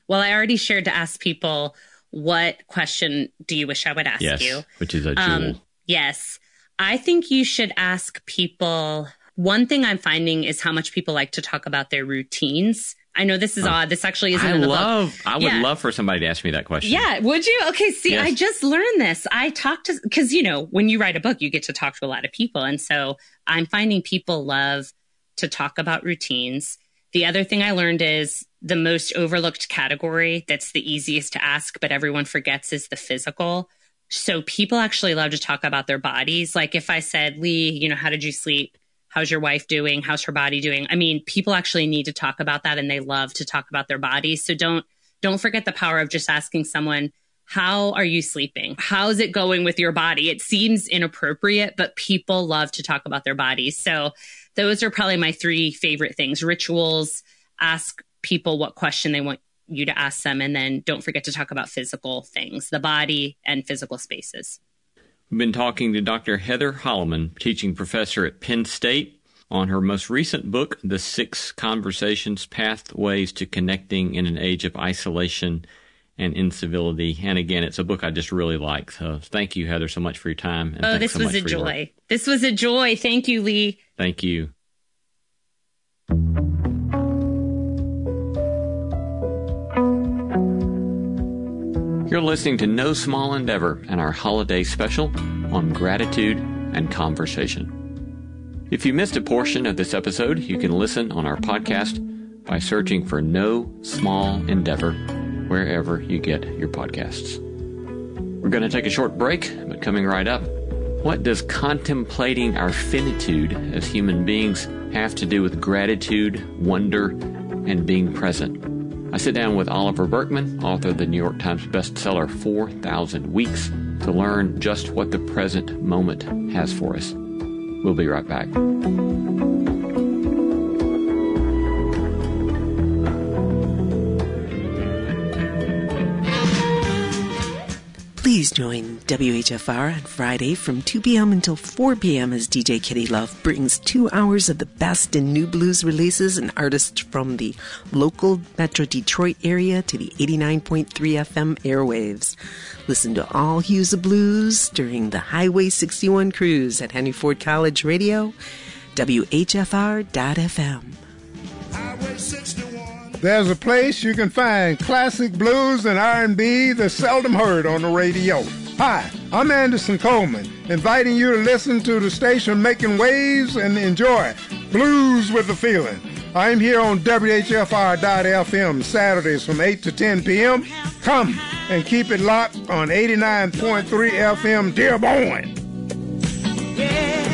[SPEAKER 10] Well, I already shared to ask people, what question do you wish I would ask
[SPEAKER 8] yes,
[SPEAKER 10] you?
[SPEAKER 8] Which is a jewel.
[SPEAKER 10] Um, yes. I think you should ask people. One thing I'm finding is how much people like to talk about their routines. I know this is
[SPEAKER 8] Oh.
[SPEAKER 10] odd. This actually isn't
[SPEAKER 8] I
[SPEAKER 10] in the
[SPEAKER 8] love,
[SPEAKER 10] book.
[SPEAKER 8] I would
[SPEAKER 10] Yeah.
[SPEAKER 8] love for somebody to ask me that question.
[SPEAKER 10] Yeah, would you? Okay, see,
[SPEAKER 8] Yes.
[SPEAKER 10] I just learned this. I talked to, because, you know, when you write a book, you get to talk to a lot of people. And so I'm finding people love to talk about routines. The other thing I learned is the most overlooked category that's the easiest to ask, but everyone forgets, is the physical. So people actually love to talk about their bodies. Like if I said, Lee, you know, how did you sleep? How's your wife doing? How's her body doing? I mean, people actually need to talk about that, and they love to talk about their bodies. So don't don't forget the power of just asking someone, how are you sleeping? How's it going with your body? It seems inappropriate, but people love to talk about their bodies. So those are probably my three favorite things. Rituals, ask people what question they want you to ask them, and then don't forget to talk about physical things, the body and physical spaces.
[SPEAKER 8] We've been talking to Doctor Heather Holleman, teaching professor at Penn State, on her most recent book, The Six Conversations, Pathways to Connecting in an Age of Isolation and Incivility. And again, it's a book I just really like. So thank you, Heather, so much for your time. And
[SPEAKER 10] Oh,
[SPEAKER 8] thanks
[SPEAKER 10] this
[SPEAKER 8] so
[SPEAKER 10] was
[SPEAKER 8] much
[SPEAKER 10] a
[SPEAKER 8] for your work.
[SPEAKER 10] joy. This was a joy. Thank you, Lee.
[SPEAKER 8] Thank you. You're listening to No Small Endeavor and our holiday special on gratitude and conversation. If you missed a portion of this episode, you can listen on our podcast by searching for No Small Endeavor wherever you get your podcasts. We're going to take a short break, but coming right up, what does contemplating our finitude as human beings have to do with gratitude, wonder, and being present? I sit down with Oliver Burkeman, author of the New York Times bestseller four thousand Weeks, to learn just what the present moment has for us. We'll be right back.
[SPEAKER 19] Please join W H F R on Friday from two p.m. until four p.m. as D J Kitty Love brings two hours of the best in new blues releases and artists from the local Metro Detroit area to the eighty-nine point three F M airwaves. Listen to all hues of blues during the Highway sixty-one cruise at Henry Ford College Radio, W H F R dot F M.
[SPEAKER 17] There's a place you can find classic blues and R and B that's seldom heard on the radio. Hi, I'm Anderson Coleman, inviting you to listen to the station making waves and enjoy Blues with a Feeling. I'm here on W H F R dot F M Saturdays from eight to ten p.m. Come and keep it locked on eighty-nine point three F M Dearborn.
[SPEAKER 15] Yeah.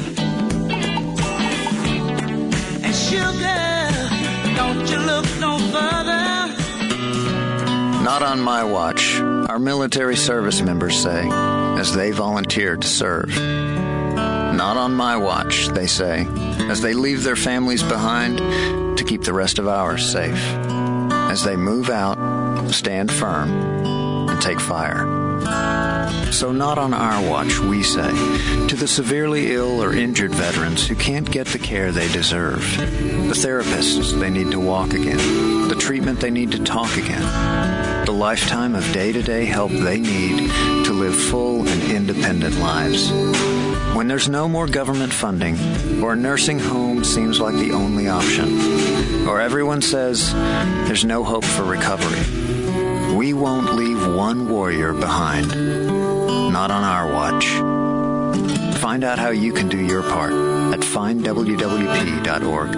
[SPEAKER 15] And sugar, don't you look no further.
[SPEAKER 20] Not on my watch, our military service members say, as they volunteered to serve. Not on my watch, they say, as they leave their families behind to keep the rest of ours safe. As they move out, stand firm, and take fire. So not on our watch, we say, to the severely ill or injured veterans who can't get the care they deserve, the therapists they need to walk again, the treatment they need to talk again, the lifetime of day-to-day help they need to live full and independent lives. When there's no more government funding, or a nursing home seems like the only option, or everyone says there's no hope for recovery, we won't leave one warrior behind. Not on our watch. Find out how you can do your part at find w w p dot org.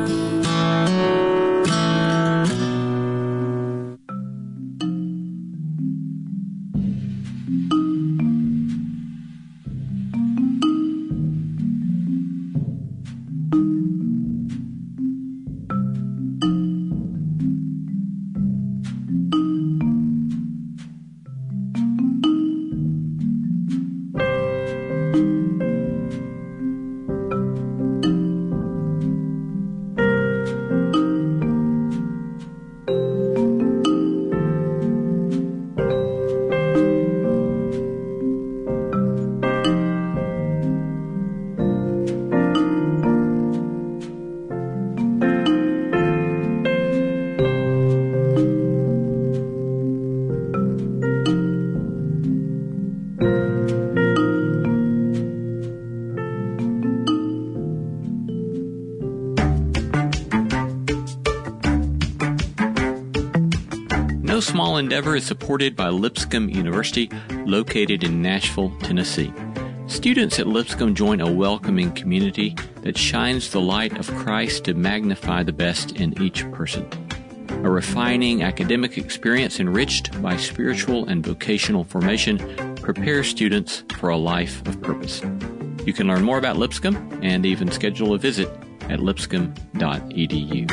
[SPEAKER 8] Small Endeavor is supported by Lipscomb University, located in Nashville, Tennessee. Students at Lipscomb join a welcoming community that shines the light of Christ to magnify the best in each person. A refining academic experience enriched by spiritual and vocational formation prepares students for a life of purpose. You can learn more about Lipscomb and even schedule a visit at lipscomb dot e d u.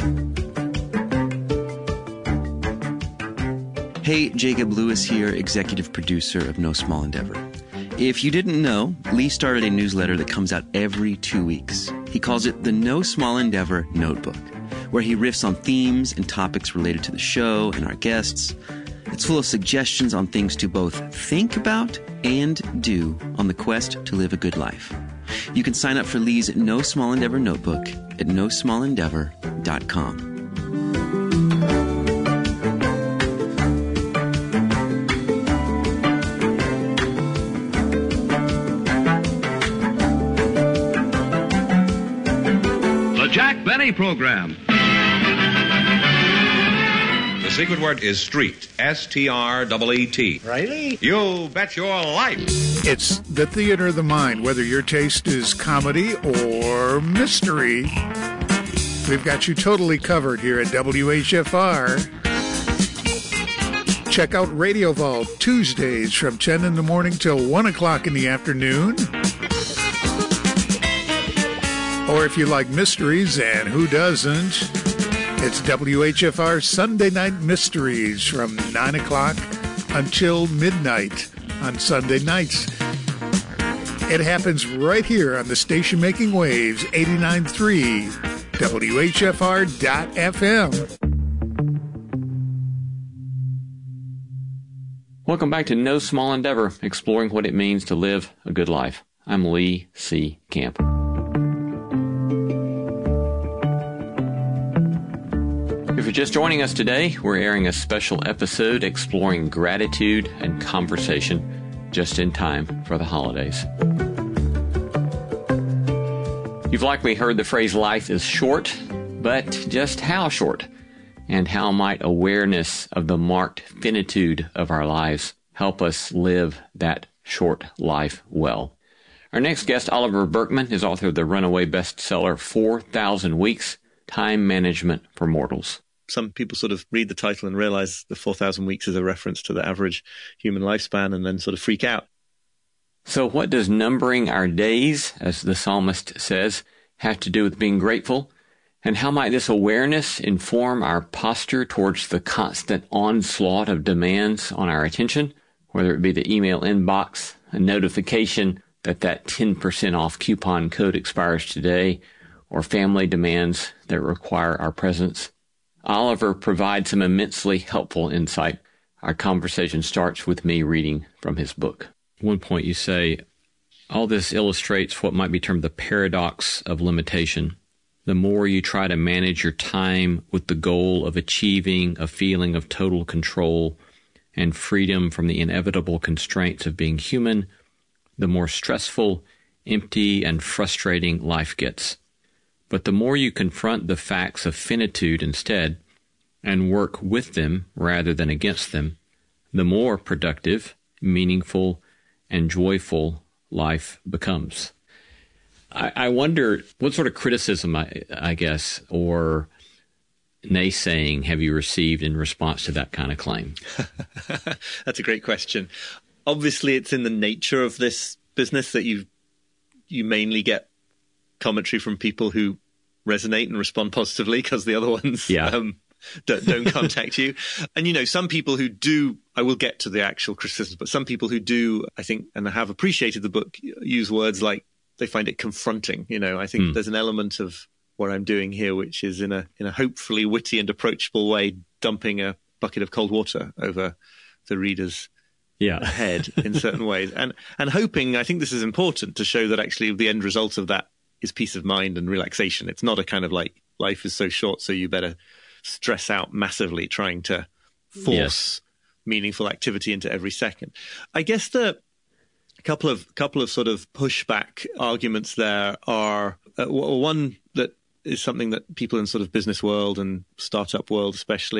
[SPEAKER 18] Hey, Jacob Lewis here, executive producer of No Small Endeavor. If you didn't know, Lee started a newsletter that comes out every two weeks. He calls it the No Small Endeavor Notebook, where he riffs on themes and topics related to the show and our guests. It's full of suggestions on things to both think about and do on the quest to live a good life. You can sign up for Lee's No Small Endeavor Notebook at no small endeavor dot com.
[SPEAKER 21] The Jack Benny Program. The secret word is street. S T R E E T.
[SPEAKER 17] Really?
[SPEAKER 21] You bet your life.
[SPEAKER 17] It's the theater of the mind, whether your taste is comedy or mystery. We've got you totally covered here at W H F R. Check out Radio Vault Tuesdays from ten in the morning till one o'clock in the afternoon. Or if you like mysteries, and who doesn't, it's W H F R Sunday Night Mysteries from nine o'clock until midnight on Sunday nights. It happens right here on the station making waves, eighty-nine point three W H F R dot F M.
[SPEAKER 8] Welcome back to No Small Endeavor, exploring what it means to live a good life. I'm Lee C. Camp. If you're just joining us today, we're airing a special episode exploring gratitude and conversation just in time for the holidays. You've likely heard the phrase life is short, but just how short? And how might awareness of the marked finitude of our lives help us live that short life well? Our next guest, Oliver Burkeman, is author of the runaway bestseller four thousand Weeks, Time Management for Mortals.
[SPEAKER 22] Some people sort of read the title and realize the four thousand weeks is a reference to the average human lifespan and then sort of freak out.
[SPEAKER 8] So what does numbering our days, as the psalmist says, have to do with being grateful? And how might this awareness inform our posture towards the constant onslaught of demands on our attention, whether it be the email inbox, a notification that that ten percent off coupon code expires today, or family demands that require our presence? Oliver provides some immensely helpful insight. Our conversation starts with me reading from his book. At one point you say, all this illustrates what might be termed the paradox of limitation. The more you try to manage your time with the goal of achieving a feeling of total control and freedom from the inevitable constraints of being human, the more stressful, empty, and frustrating life gets. But the more you confront the facts of finitude instead, and work with them rather than against them, the more productive, meaningful, and joyful life becomes. I, I wonder, what sort of criticism, I, I guess, or naysaying have you received in response to that kind of claim?
[SPEAKER 22] That's a great question. Obviously, it's in the nature of this business that you you mainly get commentary from people who resonate and respond positively, because the other ones
[SPEAKER 8] yeah.
[SPEAKER 22] um, don't, don't contact you. And, you know, some people who do, I will get to the actual criticism, but some people who do, I think, and have appreciated the book, use words like they find it confronting. You know, I think mm. there's an element of what I'm doing here, which is in a in a hopefully witty and approachable way, dumping a bucket of cold water over the reader's
[SPEAKER 8] yeah.
[SPEAKER 22] head in certain ways. And and hoping, I think this is important to show that actually the end result of that is peace of mind and relaxation. It's not a kind of like, life is so short, so you better stress out massively trying to force yes. meaningful activity into every second. I guess the couple of couple of sort of pushback arguments there are uh, one that is something that people in sort of business world and startup world especially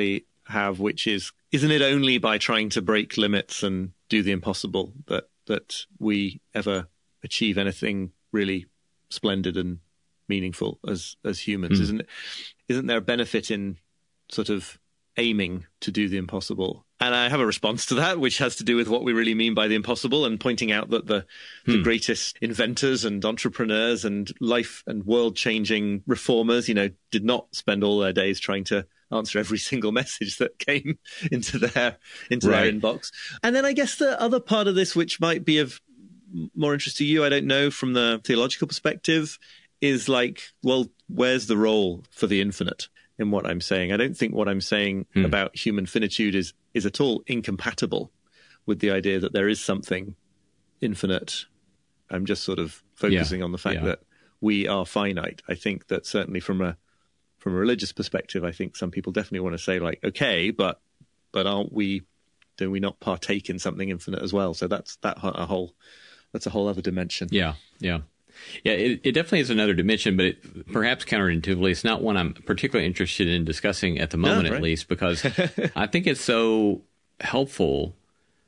[SPEAKER 22] have, which is, isn't it only by trying to break limits and do the impossible that that we ever achieve anything really splendid and meaningful as as humans? Mm. Isn't it, isn't there a benefit in sort of aiming to do the impossible? And I have a response to that, which has to do with what we really mean by the impossible, and pointing out that the, hmm. the greatest inventors and entrepreneurs and life and world-changing reformers, you know, did not spend all their days trying to answer every single message that came into their into right. their inbox. And then I guess the other part of this, which might be of more interest to you, I don't know, from the theological perspective, is like, well, where's the role for the infinite in what I'm saying? I don't think what I'm saying hmm. about human finitude is is at all incompatible with the idea that there is something infinite. I'm just sort of focusing yeah. on the fact yeah. that we are finite. I think that certainly from a from a religious perspective, I think some people definitely want to say, like, okay, but but aren't we? Do we not partake in something infinite as well? So that's that a whole that's a whole other dimension.
[SPEAKER 8] Yeah, yeah. Yeah, it, it definitely is another dimension, but it, perhaps counterintuitively, it's not one I'm particularly interested in discussing at the moment, no, right. at least, because I think it's so helpful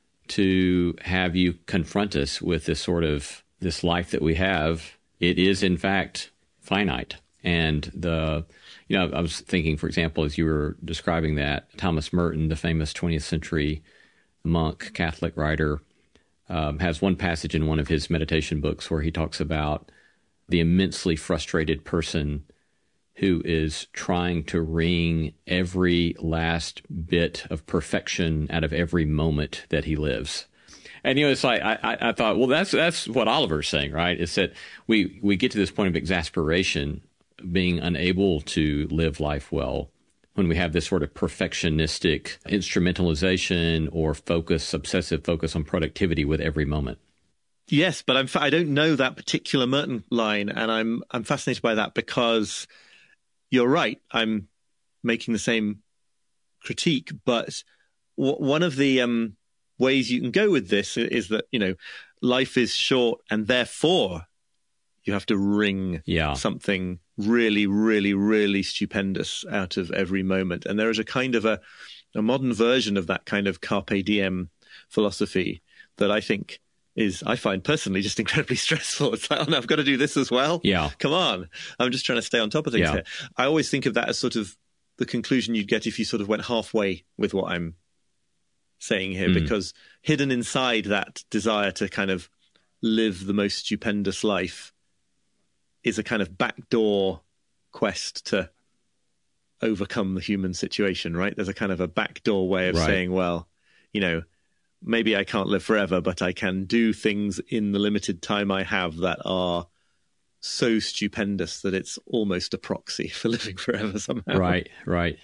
[SPEAKER 8] to have you confront us with this sort of, this life that we have. It is, in fact, finite. And the, you know, I was thinking, for example, as you were describing that, Thomas Merton, the famous twentieth century monk, Catholic writer, Um, has one passage in one of his meditation books where he talks about the immensely frustrated person who is trying to wring every last bit of perfection out of every moment that he lives. And, you know, it's like, I, I thought, well, that's that's what Oliver's saying, right? It's that we, we get to this point of exasperation, being unable to live life well, when we have this sort of perfectionistic instrumentalization or focus, obsessive focus on productivity with every moment.
[SPEAKER 22] Yes, but I'm, I don't know that particular Merton line, and I'm I'm fascinated by that because you're right. I'm making the same critique, but w- one of the um, ways you can go with this is that, you know, life is short, and therefore you have to wring
[SPEAKER 8] yeah.
[SPEAKER 22] something really, really, really stupendous out of every moment. And there is a kind of a, a modern version of that kind of carpe diem philosophy that I think is, I find personally just incredibly stressful. It's like, oh no, I've got to do this as well.
[SPEAKER 8] Yeah.
[SPEAKER 22] Come on. I'm just trying to stay on top of things
[SPEAKER 8] yeah.
[SPEAKER 22] here. I always think of that as sort of the conclusion you'd get if you sort of went halfway with what I'm saying here, mm. because hidden inside that desire to kind of live the most stupendous life is a kind of backdoor quest to overcome the human situation, right? There's a kind of a backdoor way of
[SPEAKER 8] right.
[SPEAKER 22] saying, well, you know, maybe I can't live forever, but I can do things in the limited time I have that are so stupendous that it's almost a proxy for living forever somehow.
[SPEAKER 8] Right, right.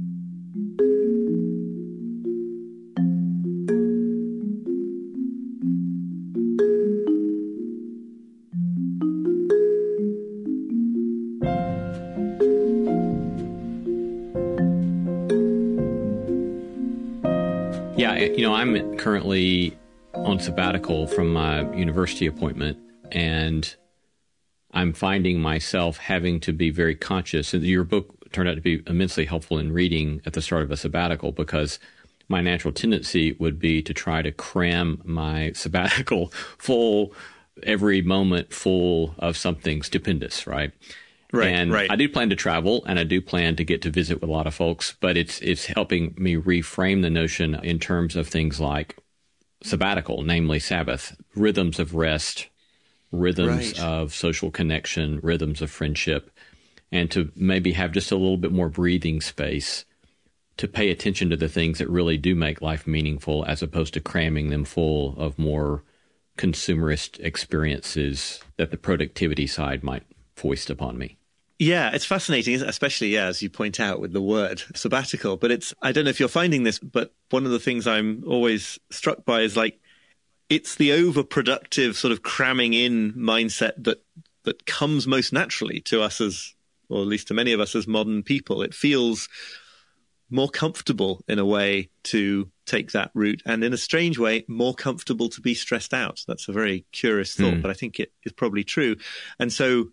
[SPEAKER 8] Yeah, you know, I'm currently on sabbatical from my university appointment, and I'm finding myself having to be very conscious. And your book turned out to be immensely helpful in reading at the start of a sabbatical, because my natural tendency would be to try to cram my sabbatical full, every moment full of something stupendous, right?
[SPEAKER 22] Right,
[SPEAKER 8] and
[SPEAKER 22] right.
[SPEAKER 8] I do plan to travel, and I do plan to get to visit with a lot of folks, but it's it's helping me reframe the notion in terms of things like sabbatical, namely Sabbath, rhythms of rest, rhythms
[SPEAKER 22] right.
[SPEAKER 8] of social connection, rhythms of friendship, and to maybe have just a little bit more breathing space to pay attention to the things that really do make life meaningful, as opposed to cramming them full of more consumerist experiences that the productivity side might foist upon me.
[SPEAKER 22] Yeah, it's fascinating, especially, yeah, as you point out with the word sabbatical. But it's, I don't know if you're finding this, but one of the things I'm always struck by is like, it's the overproductive sort of cramming in mindset that, that comes most naturally to us as, or at least to many of us as modern people. It feels more comfortable in a way to take that route, and in a strange way, more comfortable to be stressed out. That's a very curious thought, mm. but I think it is probably true. And so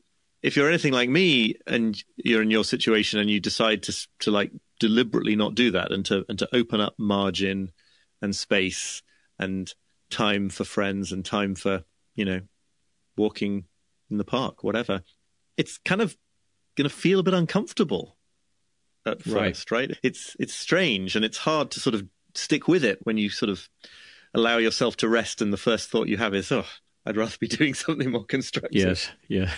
[SPEAKER 22] if you're anything like me and you're in your situation and you decide to to like deliberately not do that and to and to open up margin and space and time for friends and time for, you know, walking in the park, whatever, it's kind of going to feel a bit uncomfortable at first, right. right? It's it's strange, and it's hard to sort of stick with it when you sort of allow yourself to rest and the first thought you have is, oh, I'd rather be doing something more constructive.
[SPEAKER 8] Yes, yeah.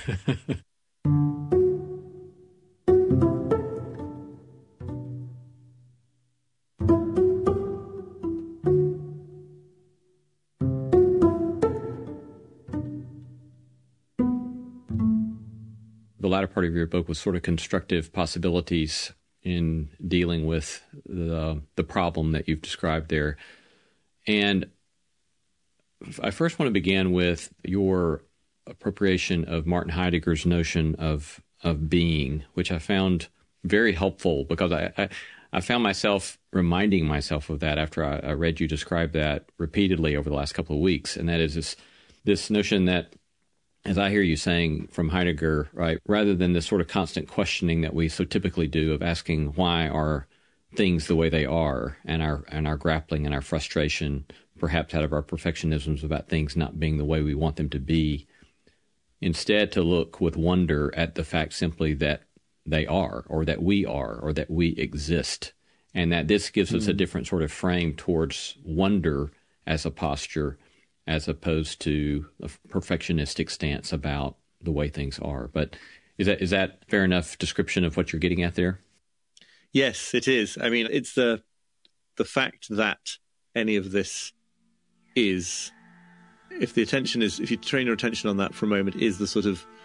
[SPEAKER 8] The latter part of your book was sort of constructive possibilities in dealing with the the problem that you've described there. And I first want to begin with your appropriation of Martin Heidegger's notion of of being, which I found very helpful because I, I, I found myself reminding myself of that after I, I read you describe that repeatedly over the last couple of weeks. And that is this this notion that, as I hear you saying from Heidegger, right, rather than this sort of constant questioning that we so typically do of asking why are things the way they are, and our and our grappling and our frustration, perhaps out of our perfectionisms about things not being the way we want them to be, instead to look with wonder at the fact simply that they are, or that we are, or that we exist, and that this gives mm. us a different sort of frame towards wonder as a posture, as opposed to a perfectionistic stance about the way things are. But is that is that fair enough description of what you're getting at there?
[SPEAKER 22] Yes, it is. I mean, it's the the fact that any of this is, if the attention is, if you train your attention on that for a moment, is the sort of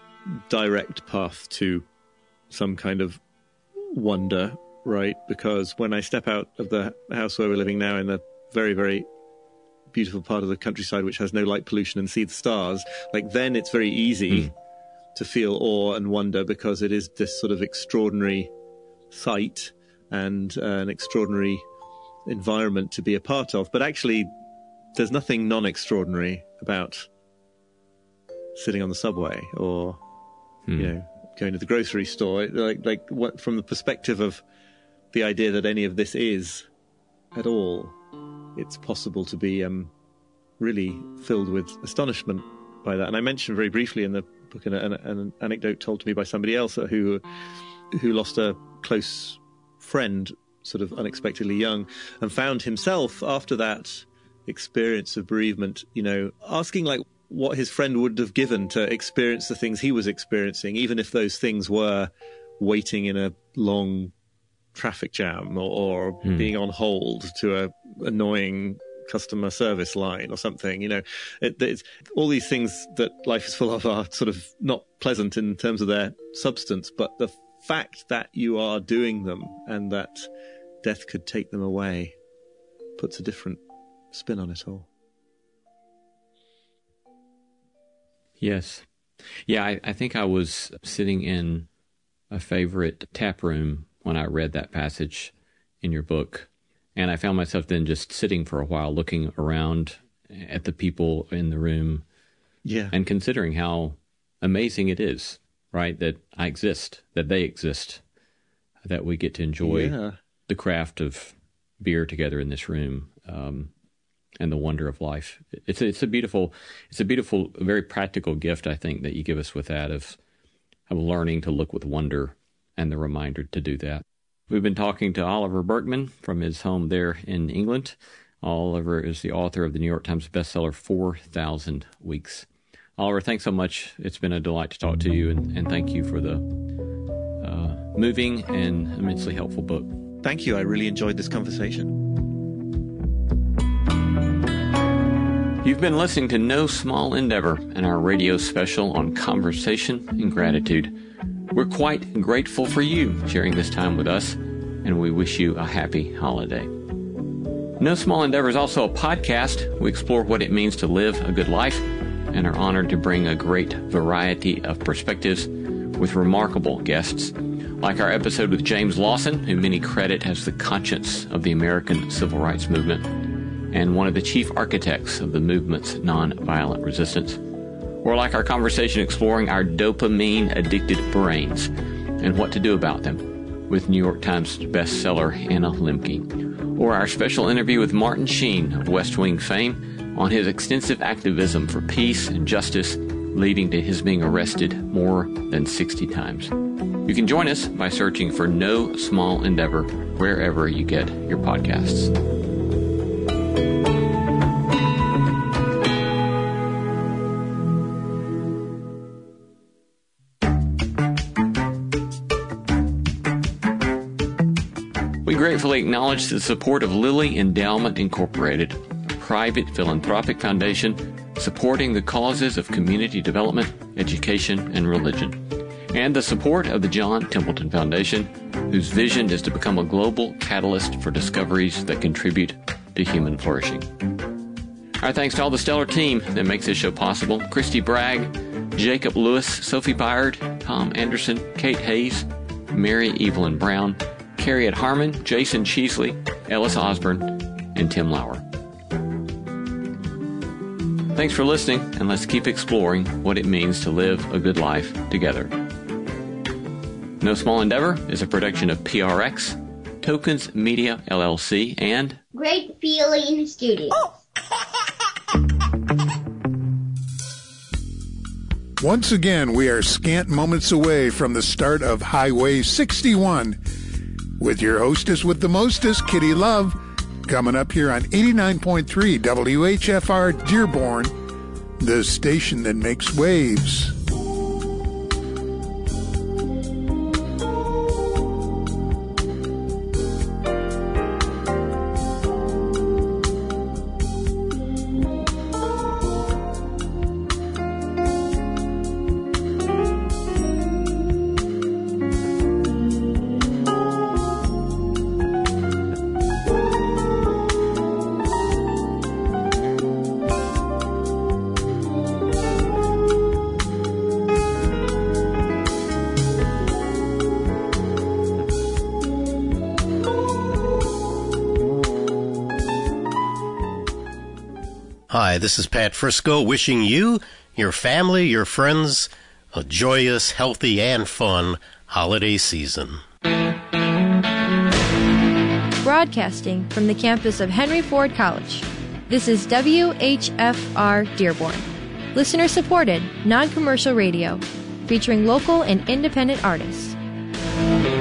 [SPEAKER 22] direct path to some kind of wonder, right? Because when I step out of the house where we're living now in the very, very beautiful part of the countryside which has no light pollution and see the stars, like then it's very easy mm. to feel awe and wonder because it is this sort of extraordinary sight and uh, an extraordinary environment to be a part of. But actually there's nothing non-extraordinary about sitting on the subway or hmm. you know, going to the grocery store. Like like what, from the perspective of the idea that any of this is at all, it's possible to be um, really filled with astonishment by that. And I mentioned very briefly in the book an, an, an anecdote told to me by somebody else who who lost a close friend sort of unexpectedly young and found himself after that experience of bereavement, you know, asking like what his friend would have given to experience the things he was experiencing, even if those things were waiting in a long traffic jam or, or hmm. being on hold to a annoying customer service line or something. You know, it, it's all these things that life is full of are sort of not pleasant in terms of their substance, but the fact that you are doing them and that death could take them away puts a different spin on it all.
[SPEAKER 8] Yes. Yeah, I, I think I was sitting in a favorite tap room when I read that passage in your book, and I found myself then just sitting for a while looking around at the people in the room
[SPEAKER 22] yeah.
[SPEAKER 8] and considering how amazing it is, right, that I exist, that they exist, that we get to enjoy
[SPEAKER 22] yeah.
[SPEAKER 8] the craft of beer together in this room, um, and the wonder of life. It's a, it's a beautiful, it's a beautiful, very practical gift, I think, that you give us with that of, of learning to look with wonder and the reminder to do that. We've been talking to Oliver Burkeman from his home there in England. Oliver is the author of the New York Times bestseller four thousand Weeks. Oliver, thanks so much. It's been a delight to talk to you, and, and thank you for the uh, moving and immensely helpful book.
[SPEAKER 22] Thank you. I really enjoyed this conversation.
[SPEAKER 8] You've been listening to No Small Endeavor and our radio special on conversation and gratitude. We're quite grateful for you sharing this time with us, and we wish you a happy holiday. No Small Endeavor is also a podcast. We explore what it means to live a good life and are honored to bring a great variety of perspectives with remarkable guests, like our episode with James Lawson, who many credit as the conscience of the American Civil Rights Movement and one of the chief architects of the movement's nonviolent resistance, or like our conversation exploring our dopamine-addicted brains and what to do about them with New York Times bestseller Anna Lembke, or our special interview with Martin Sheen of West Wing fame on his extensive activism for peace and justice, leading to his being arrested more than sixty times. You can join us by searching for No Small Endeavor wherever you get your podcasts. We gratefully acknowledge the support of Lilly Endowment Incorporated, a private philanthropic foundation supporting the causes of community development, education, and religion, and the support of the John Templeton Foundation, whose vision is to become a global catalyst for discoveries that contribute to human flourishing. Our thanks to all the stellar team that makes this show possible: Christy Bragg, Jacob Lewis, Sophie Byard, Tom Anderson, Kate Hayes, Mary Evelyn Brown, Carriette Harmon, Jason Cheesley, Ellis Osborne, and Tim Lauer. Thanks for listening, and let's keep exploring what it means to live a good life together. No Small Endeavor is a production of P R X, Tokens Media L L C, and
[SPEAKER 1] Great Feeling Studio.
[SPEAKER 17] Once again, we are scant moments away from the start of Highway sixty-one with your hostess with the mostest, Kitty Love, coming up here on eighty-nine point three W H F R Dearborn, the station that makes waves.
[SPEAKER 2] Hi, this is Pat Frisco wishing you, your family, your friends, a joyous, healthy, and fun holiday season.
[SPEAKER 23] Broadcasting from the campus of Henry Ford College, this is W H F R Dearborn, listener-supported, non-commercial radio, featuring local and independent artists.